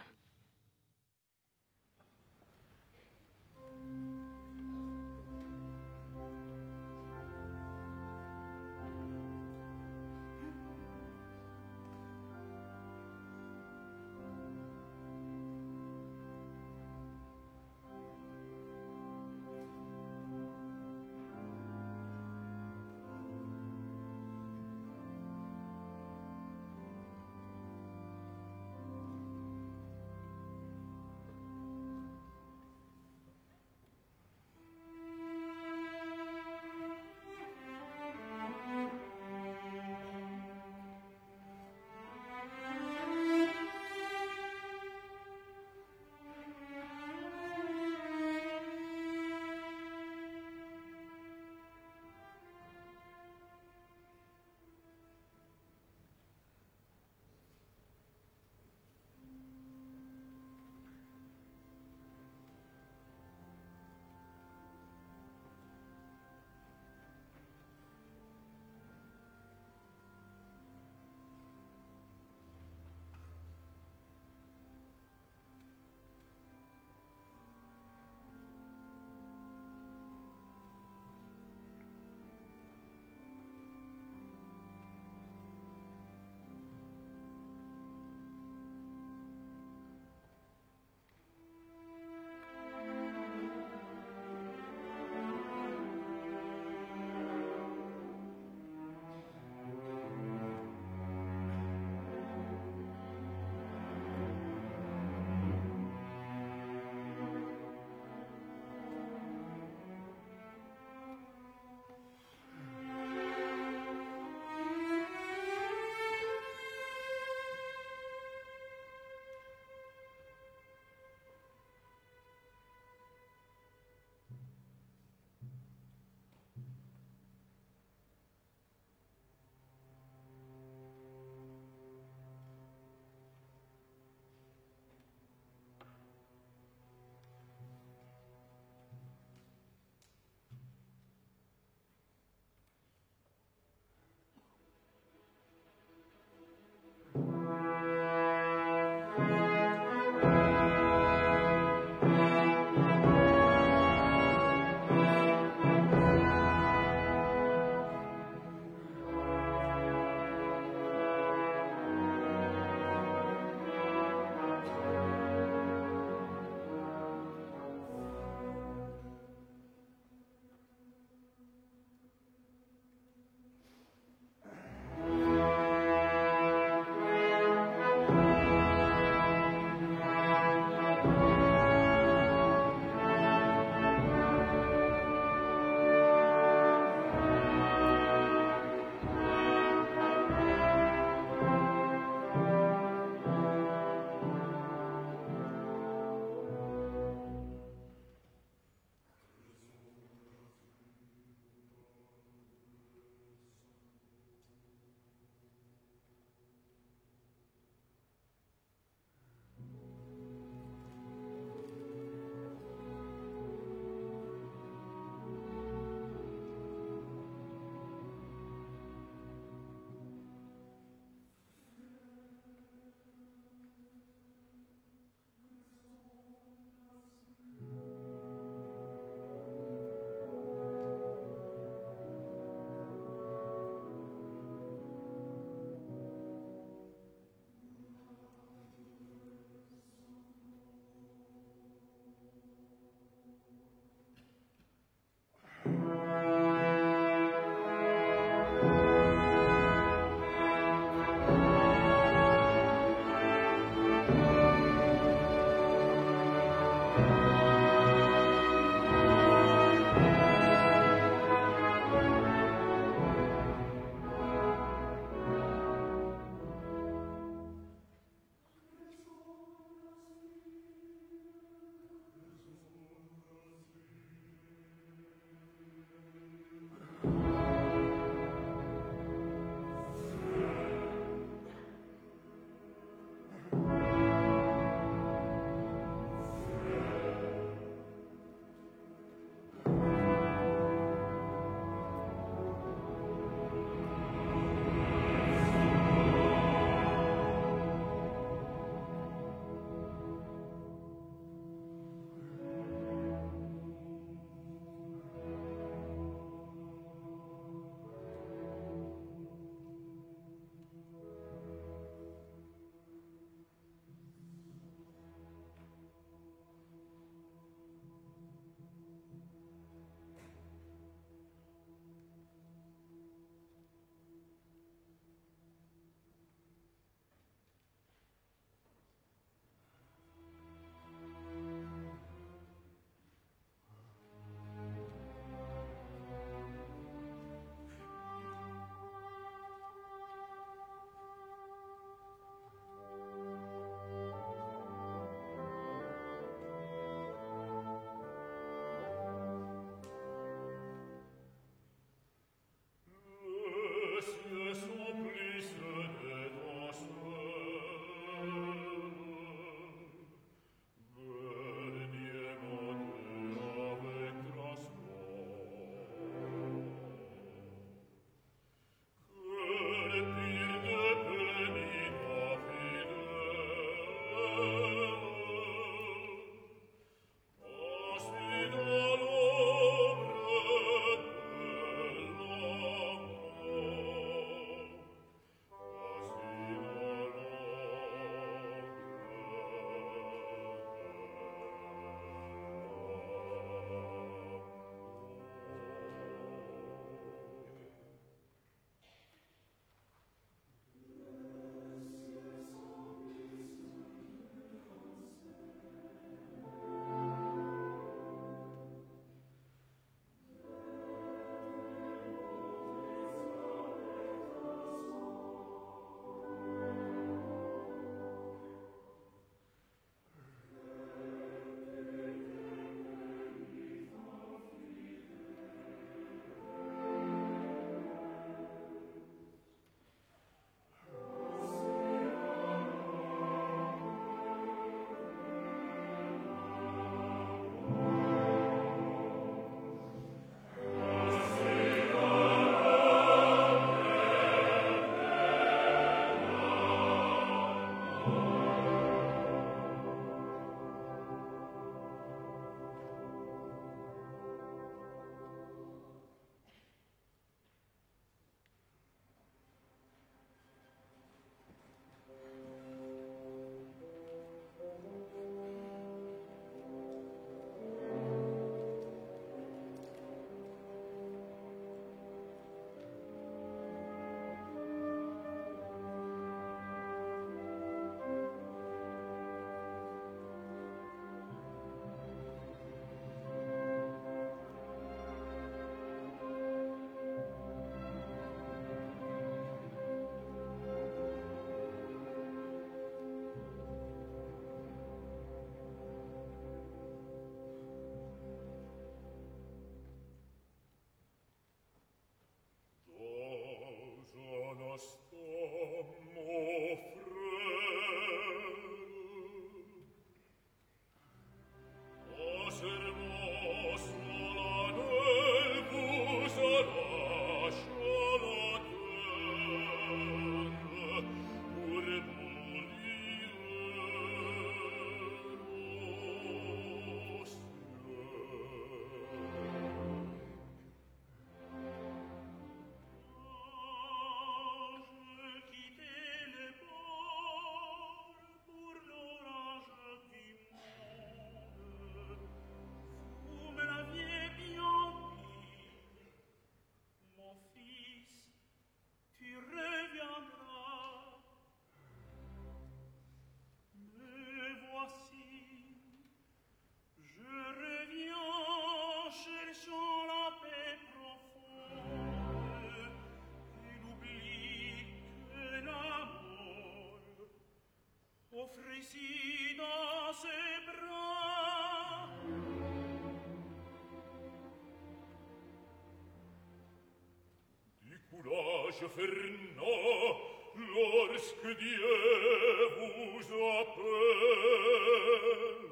Courage, Fernand, lorsque Dieu vous appelle.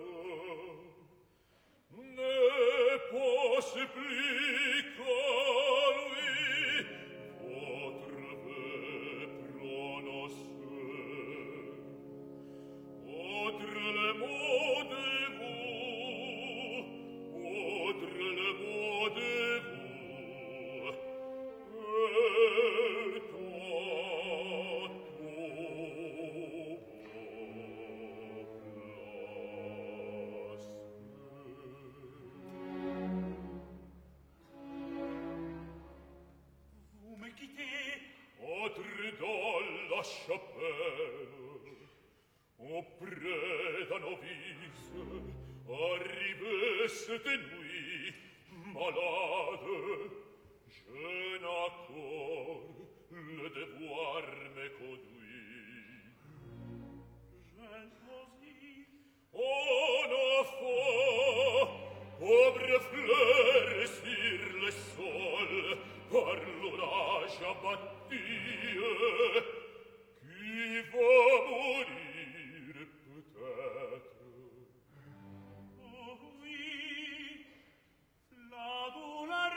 Ne pense plus qu'à lui votre vœu prononcé. Autre le mot de vous, autre le mot de vous, et toi, Vous me quittez. Entre dans la chapelle, auprès d'un novice, arrivé cette nuit, malade, je n'accorde le devoir me conduit. Je choisis. En enfant, pauvre fleur sur le sol, par l'orage abattu, qui va mourir peut-être. Oh oui, la douleur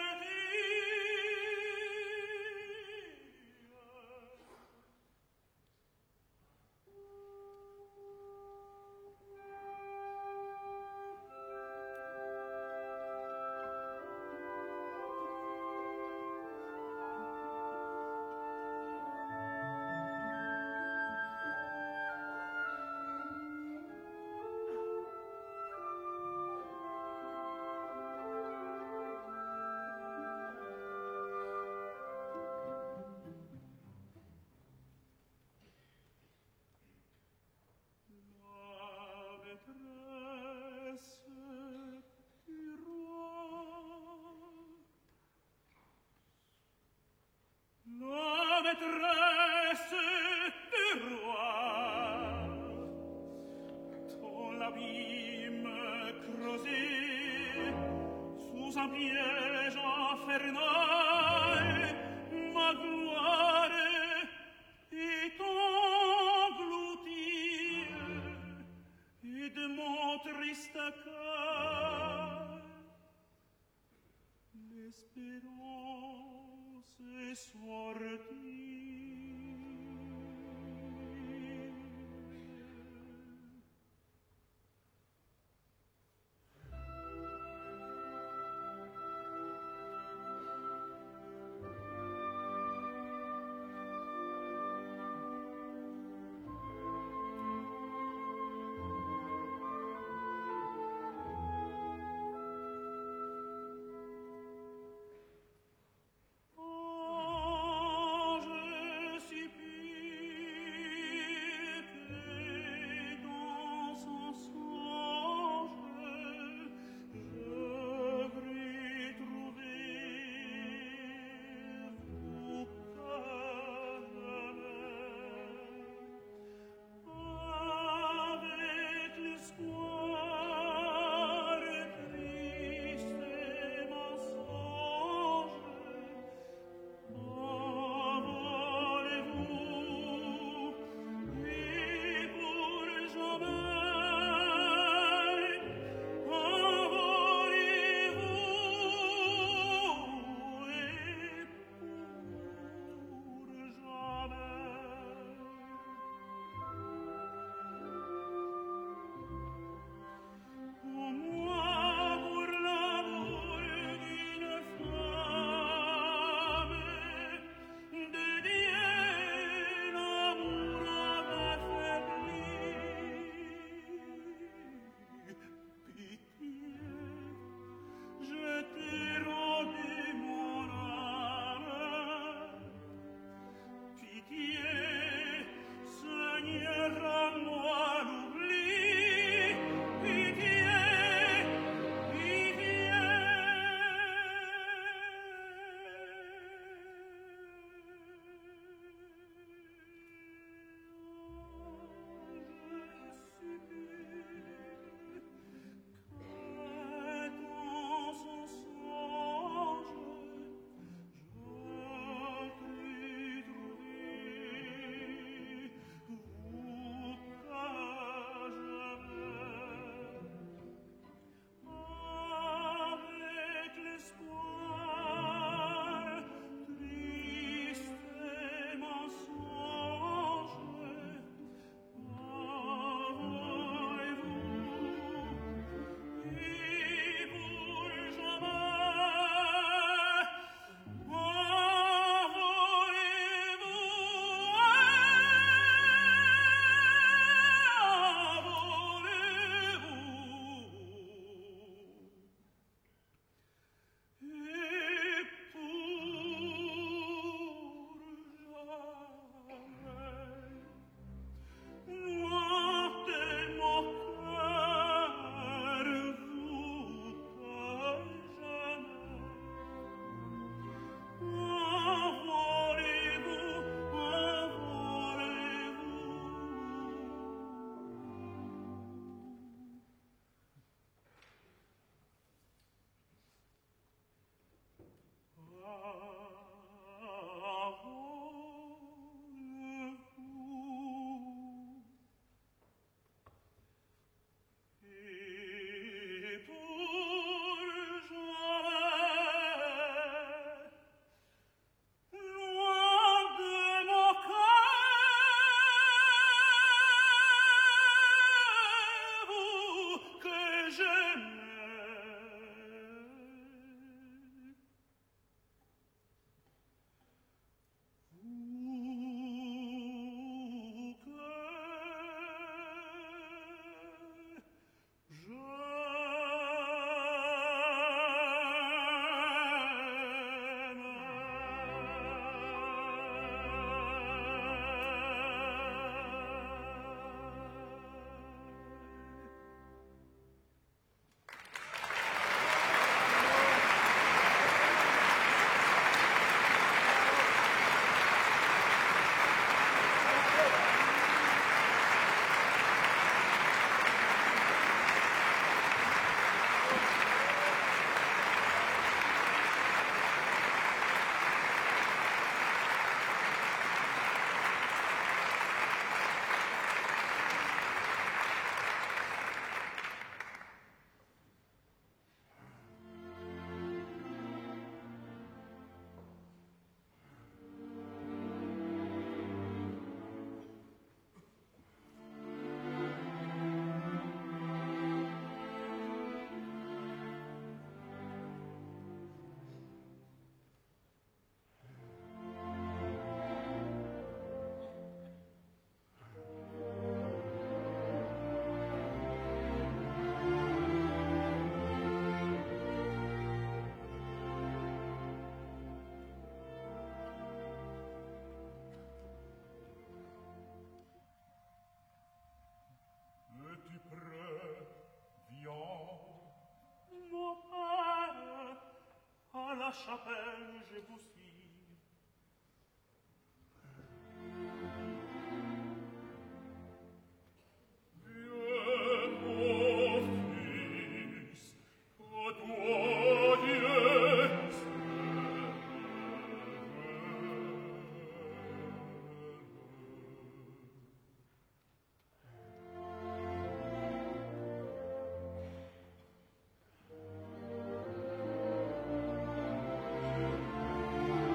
Ange la chapelle, je vous suis. Thank you.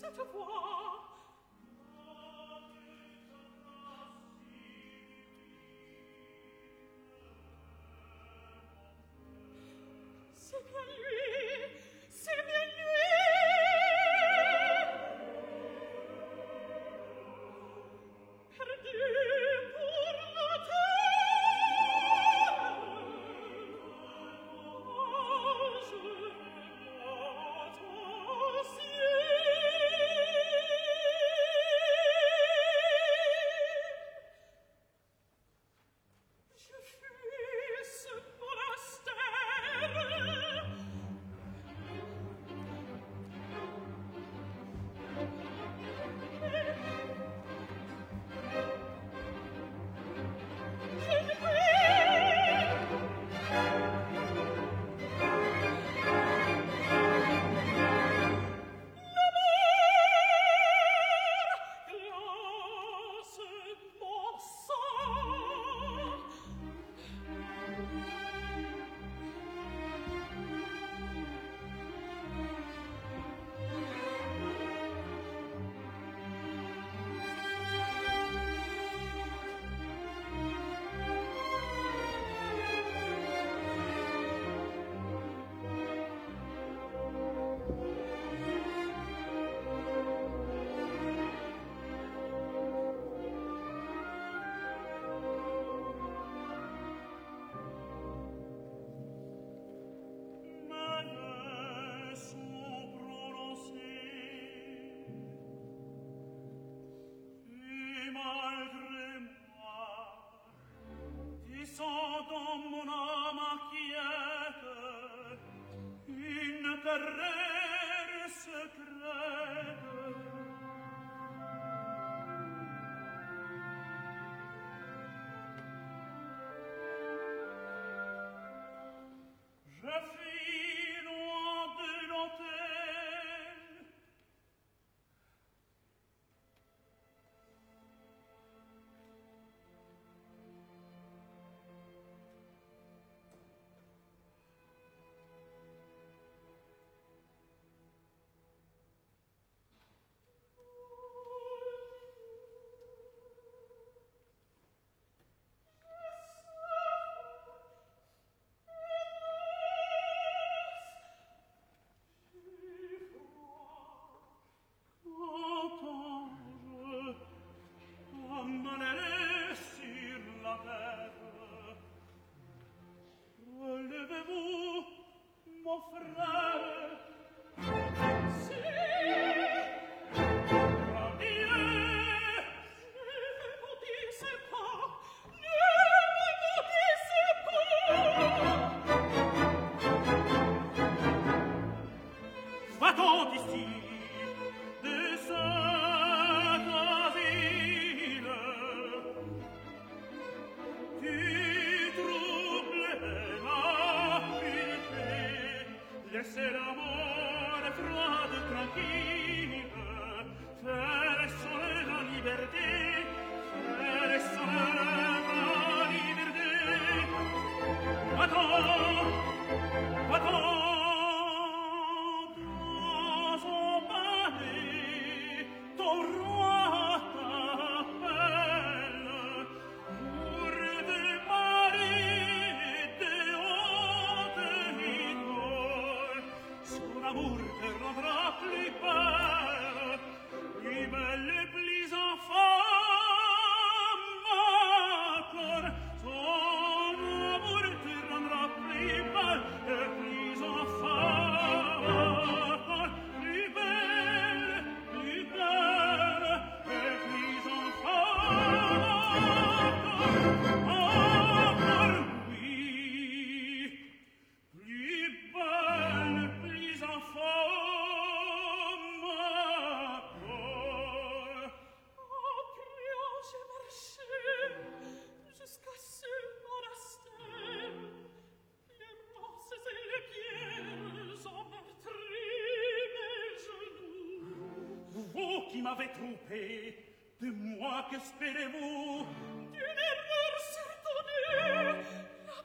m'avez trompé, de moi qu'espérez-vous? D'une erreur certainée, la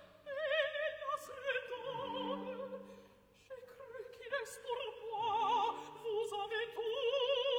peine serait donne. J'ai cru qu'il est pour moi, vous avez tout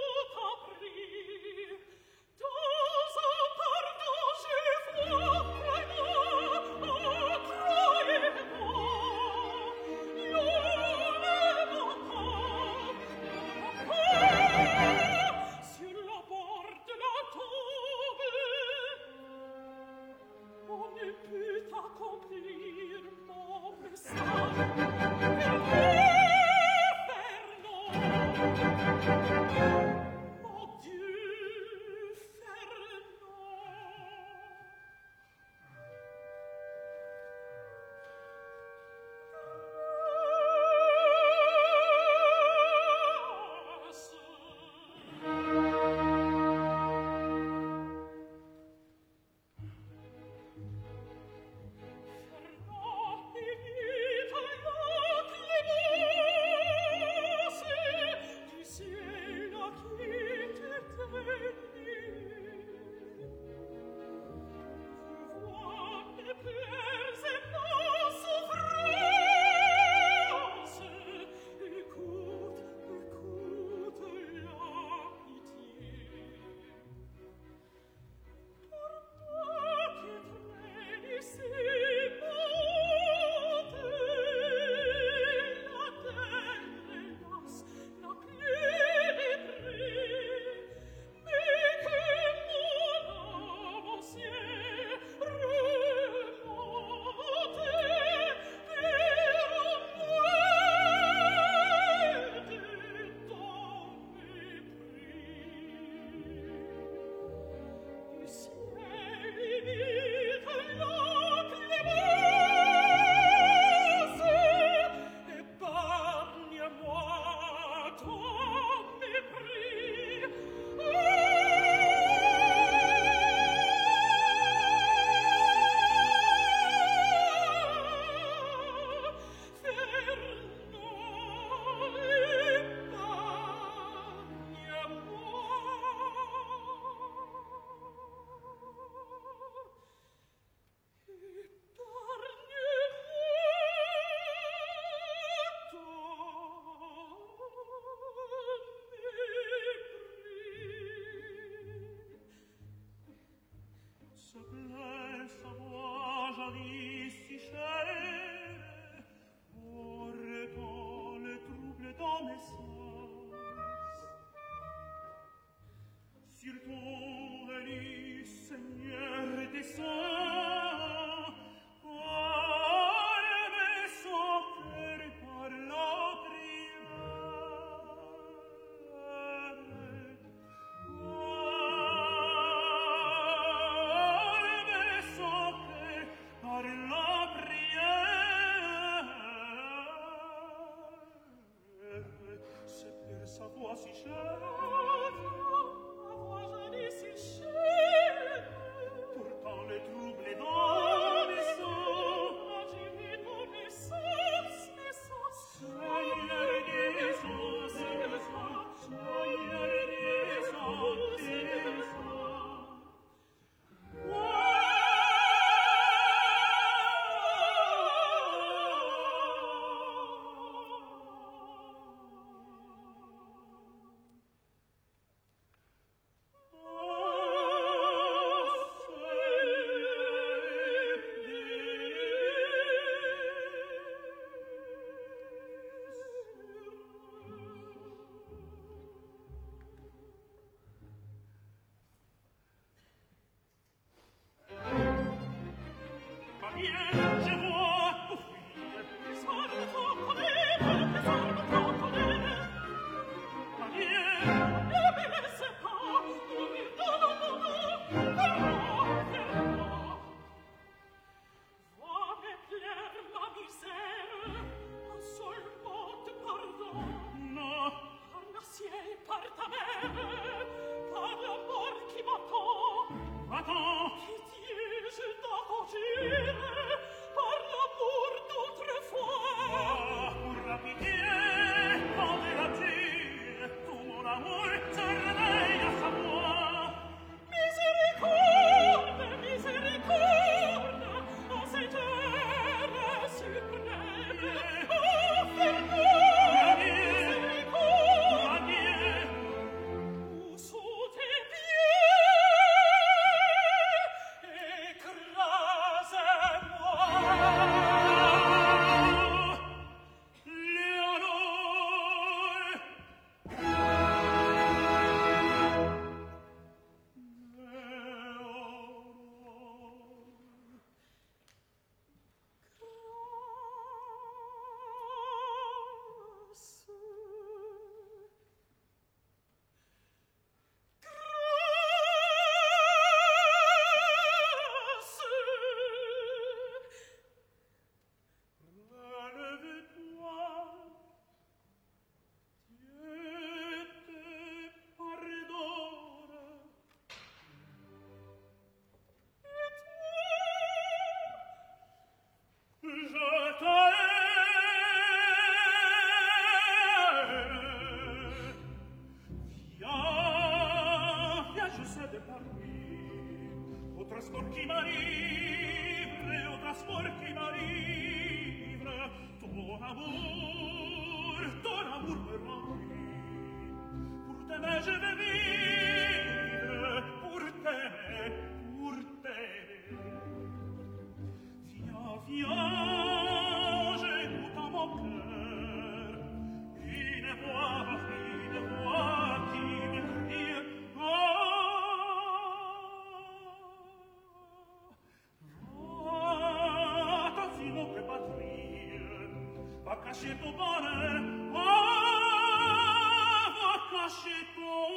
mais je vais vivre pour t'aimer, pour t'aimer. Viens, viens, j'écoute en mon cœur une voix, une voix qui me dit va, attention que patrie, va cacher ton bonheur, va cacher ton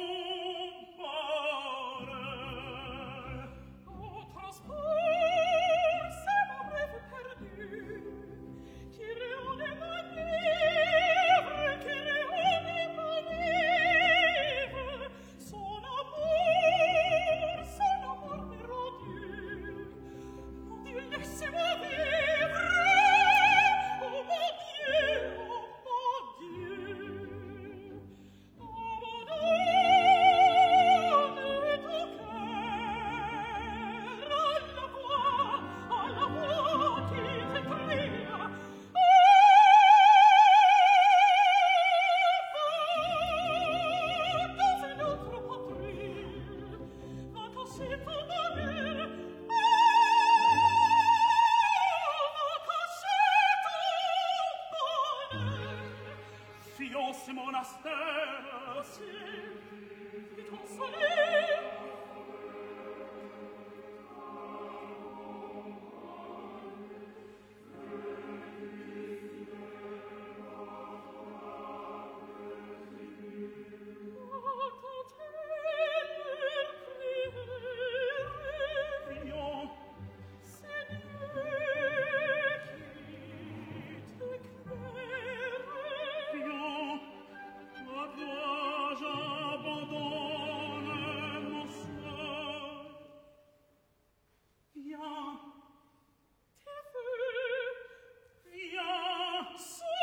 bonheur. Au transport, c'est mon rêve perdu, qui réonne ma livre, qui réonne ma livre, son amour, son amour m'est rendu. Mon Dieu, laissez-moi vivre, oh mon Dieu, oh mon Dieu. Oh mon Dieu, ton cœur, à la voix, à la voix qui t'écrie, va dans une autre patrie, va cacher ton bonheur, va cacher ton bonheur. Fiance monastère, Ciel, et ton soleil, Fion, Fion, à toi j'abandonne mon sort. Viens, viens,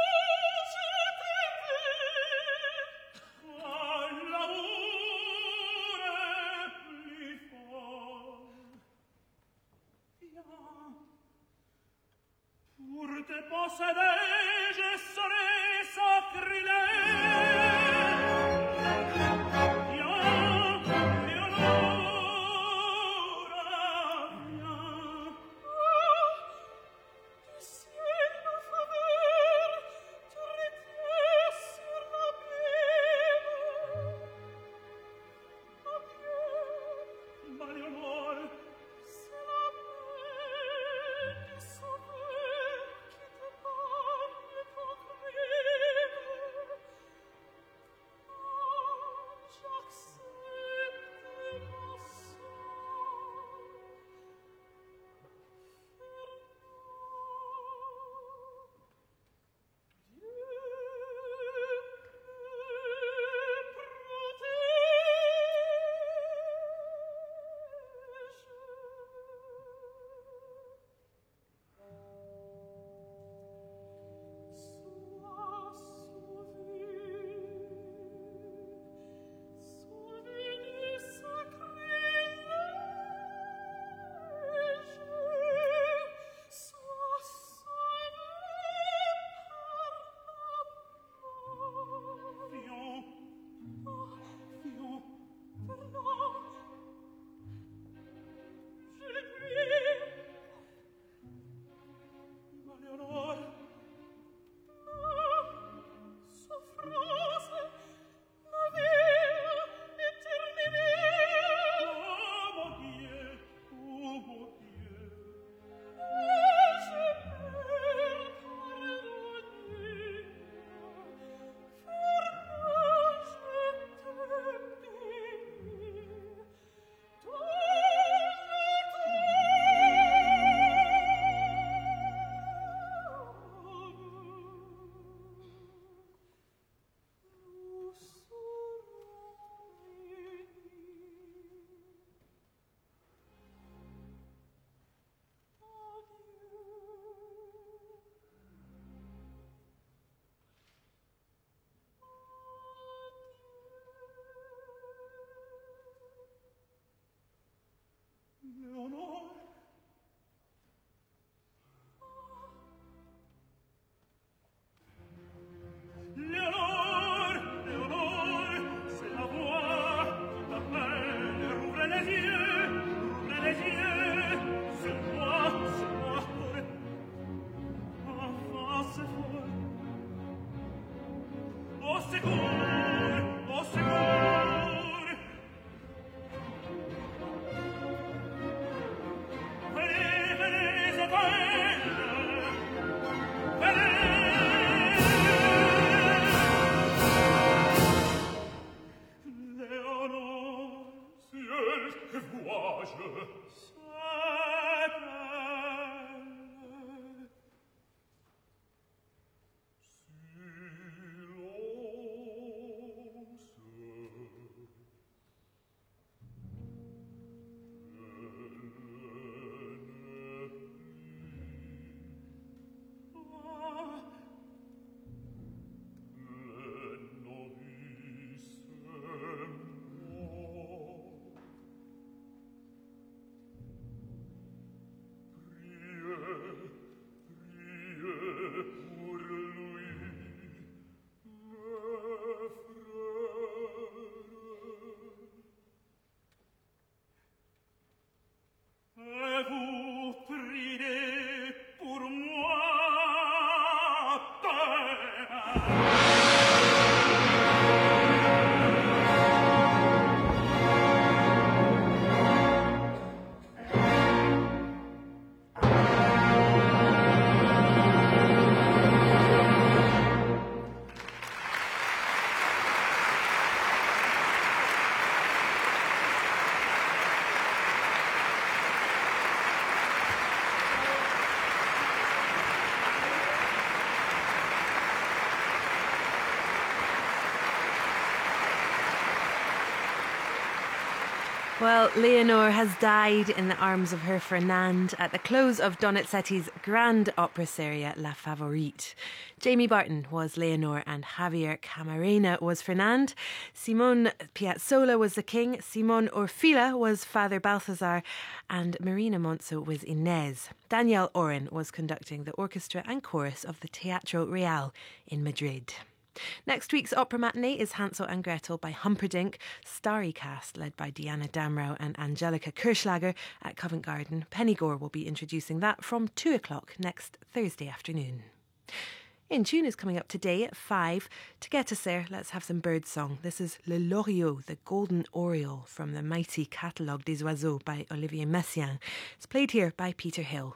oh, l'amour est plus fort. Viens, pour te posséder, je serai sacrilège. Viens, Léonora, viens. du ciel ma faveur, tu retiens sur la peine. Adieu, Ma Léonore, c'est la peine du sauveur qui te parle. Well, Leonore has died in the arms of her Fernand at the close of Donizetti's grand opera seria La Favorite. Jamie Barton was Leonore and Javier Camarena was Fernand. Simone Piazzolla was the king. Simon Orfila was Father Balthazar. And Marina Monzo was Inez. Danielle Oren was conducting the orchestra and chorus of the Teatro Real in Madrid. Next week's opera matinee is Hansel and Gretel by Humperdinck, starry cast led by Diana Damrau and Angelica Kirschlager at Covent Garden. Penny Gore will be introducing that from two o'clock next Thursday afternoon. In Tune is coming up today at five. To get us there, let's have some birdsong. This is Le Loriot, the Golden Oriole, from the mighty Catalogue des Oiseaux by Olivier Messiaen. It's played here by Peter Hill.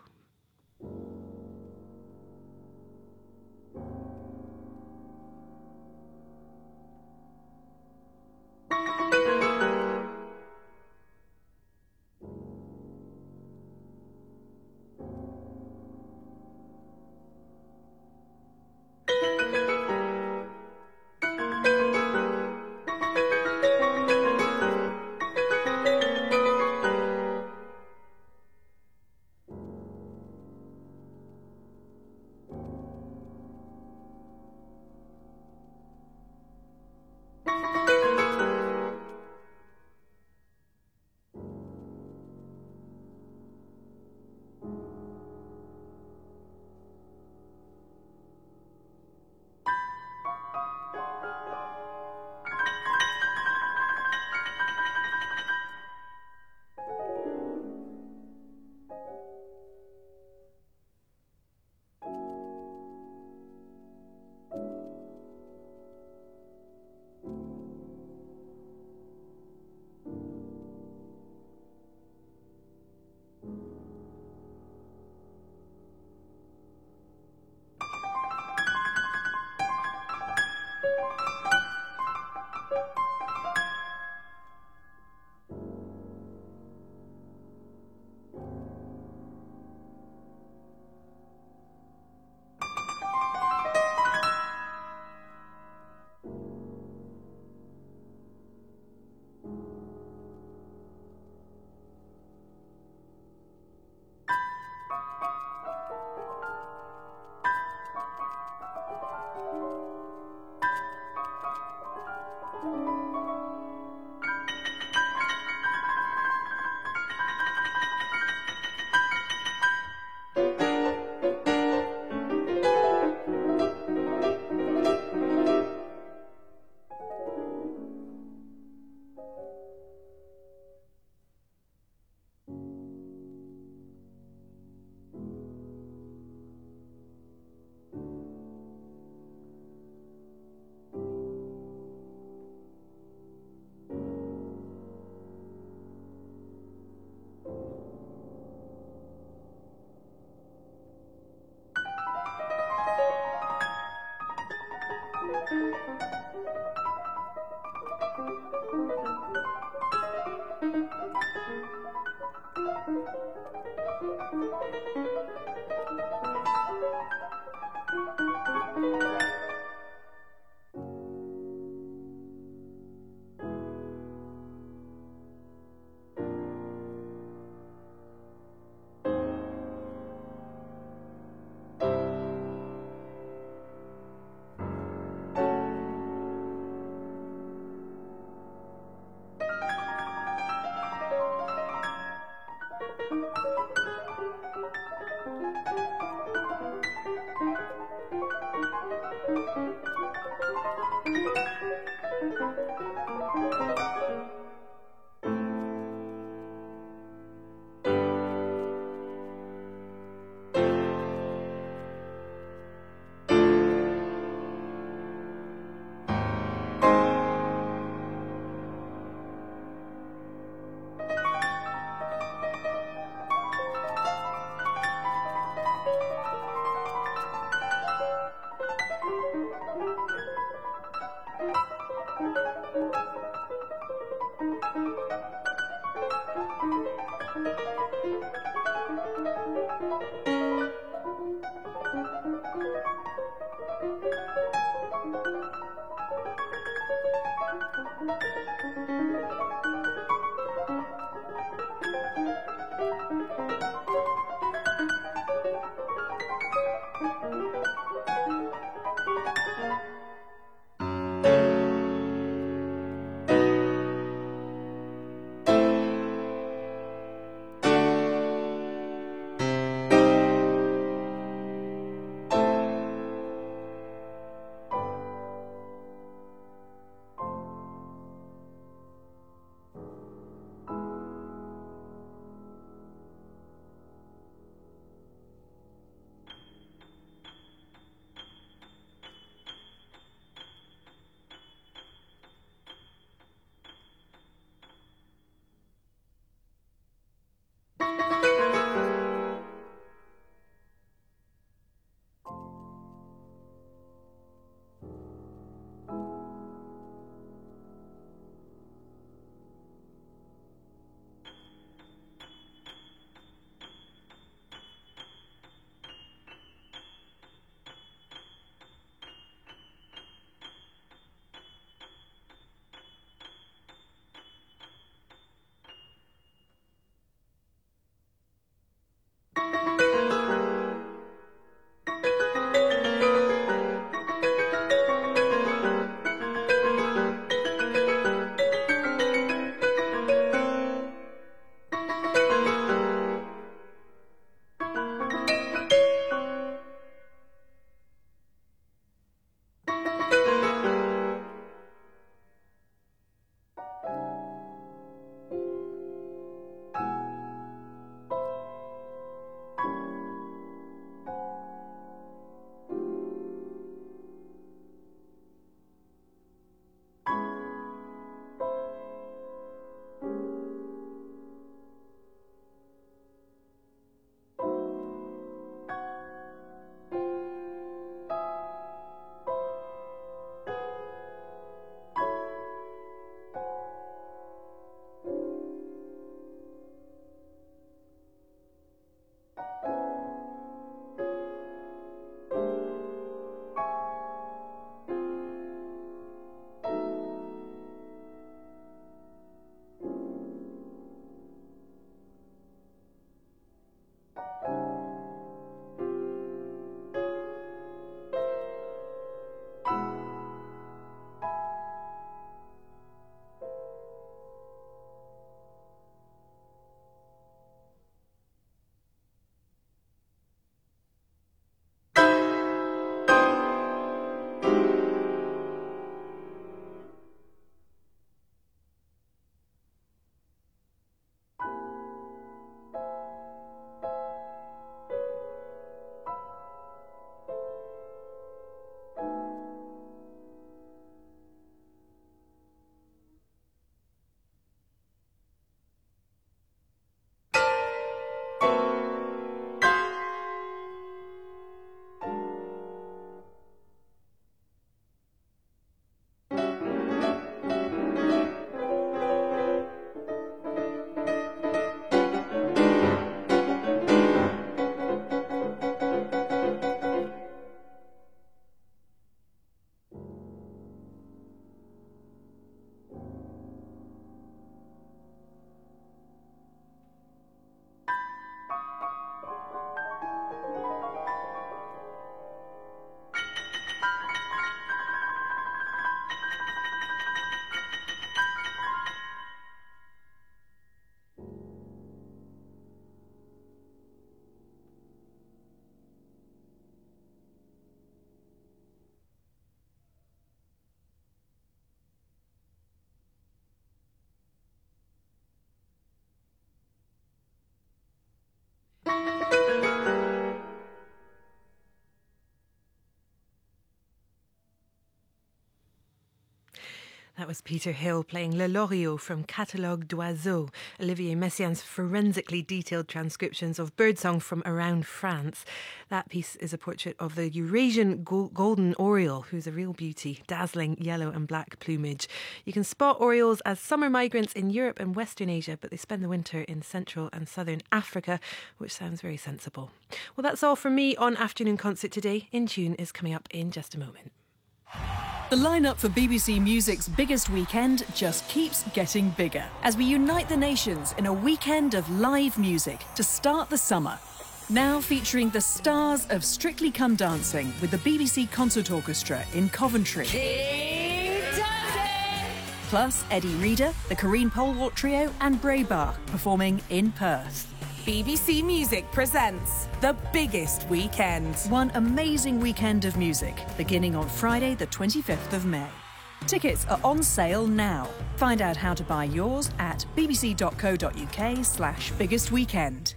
That was Peter Hill playing Le Loriot from Catalogue d'Oiseaux, Olivier Messiaen's forensically detailed transcriptions of birdsong from around France. That piece is a portrait of the Eurasian go- golden oriole, who's a real beauty, dazzling yellow and black plumage. You can spot orioles as summer migrants in Europe and Western Asia, but they spend the winter in Central and Southern Africa, which sounds very sensible. Well, that's all from me on Afternoon Concert today. In Tune is coming up in just a moment. The lineup for B B C Music's biggest weekend just keeps getting bigger as we unite the nations in a weekend of live music to start the summer. Now featuring the stars of Strictly Come Dancing with the B B C Concert Orchestra in Coventry. King Dancing! Plus Eddie Reader, the Corrine Polwart Trio and Bray Bar performing in Perth. B B C Music presents the biggest weekend. One amazing weekend of music, beginning on Friday the twenty-fifth of May. Tickets are on sale now. Find out how to buy yours at bbc.co.uk slash biggest weekend.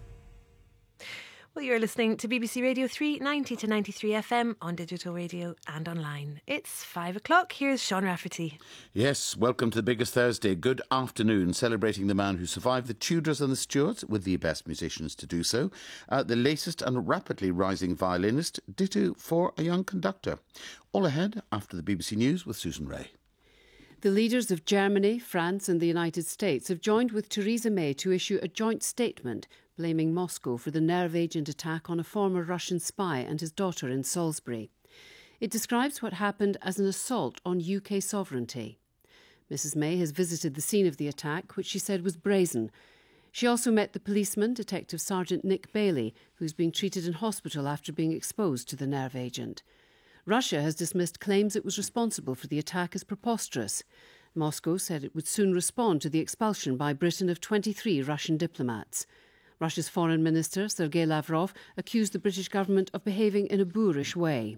Well, you're listening to B B C Radio three, ninety to ninety-three F M on digital radio and online. It's five o'clock. Here's Sean Rafferty. Yes, welcome to the biggest Thursday. Good afternoon, celebrating the man who survived the Tudors and the Stuarts with the best musicians to do so. Uh, the latest and rapidly rising violinist, ditto for a young conductor. All ahead after the B B C News with Susan Ray. The leaders of Germany, France and the United States have joined with Theresa May to issue a joint statement blaming Moscow for the nerve agent attack on a former Russian spy and his daughter in Salisbury. It describes what happened as an assault on U K sovereignty. Missus May has visited the scene of the attack, which she said was brazen. She also met the policeman, Detective Sergeant Nick Bailey, who's being treated in hospital after being exposed to the nerve agent. Russia has dismissed claims it was responsible for the attack as preposterous. Moscow said it would soon respond to the expulsion by Britain of twenty-three Russian diplomats. Russia's Foreign Minister, Sergei Lavrov, accused the British government of behaving in a boorish way.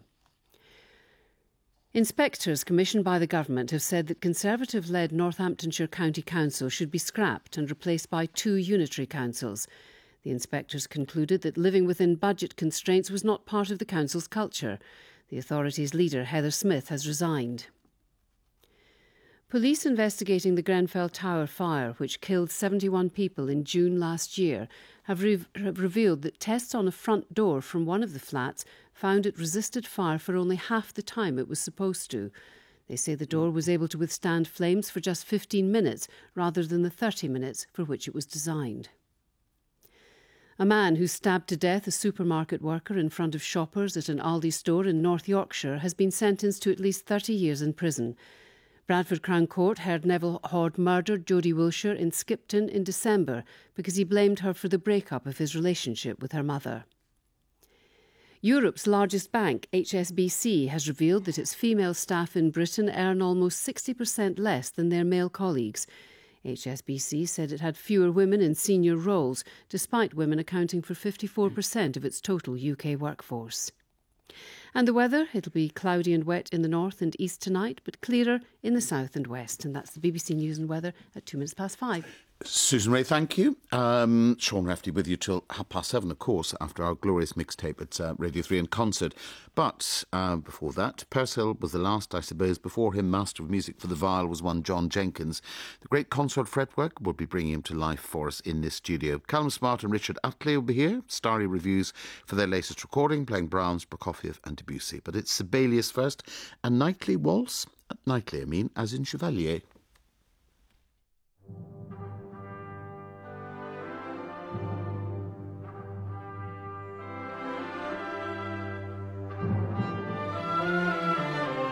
Inspectors commissioned by the government have said that Conservative-led Northamptonshire County Council should be scrapped and replaced by two unitary councils. The inspectors concluded that living within budget constraints was not part of the council's culture. The authority's leader, Heather Smith, has resigned. Police investigating the Grenfell Tower fire, which killed seventy-one people in June last year, have, re- have revealed that tests on a front door from one of the flats found it resisted fire for only half the time it was supposed to. They say the door was able to withstand flames for just fifteen minutes rather than the thirty minutes for which it was designed. A man who stabbed to death a supermarket worker in front of shoppers at an Aldi store in North Yorkshire has been sentenced to at least thirty years in prison. Bradford Crown Court heard Neville Horde murdered Jodie Wilshire in Skipton in December because he blamed her for the breakup of his relationship with her mother. Europe's largest bank, H S B C, has revealed that its female staff in Britain earn almost sixty percent less than their male colleagues. H S B C said it had fewer women in senior roles, despite women accounting for fifty-four percent of its total U K workforce. And the weather, it'll be cloudy and wet in the north and east tonight, but clearer in the south and west. And that's the B B C News and Weather at two minutes past five. Susan Ray, thank you. Um, Sean Rafferty with you till half past seven, of course, after our glorious mixtape at uh, Radio three in concert. But uh, before that, Purcell was the last, I suppose. Before him, Master of Music for the Viol was one John Jenkins. The great consort fretwork will be bringing him to life for us in this studio. Callum Smart and Richard Utley will be here. Starry Reviews for their latest recording, playing Brahms, Prokofiev and Debussy. But it's Sibelius first, and Nightly Waltz. Nightly, I mean, as in Chevalier.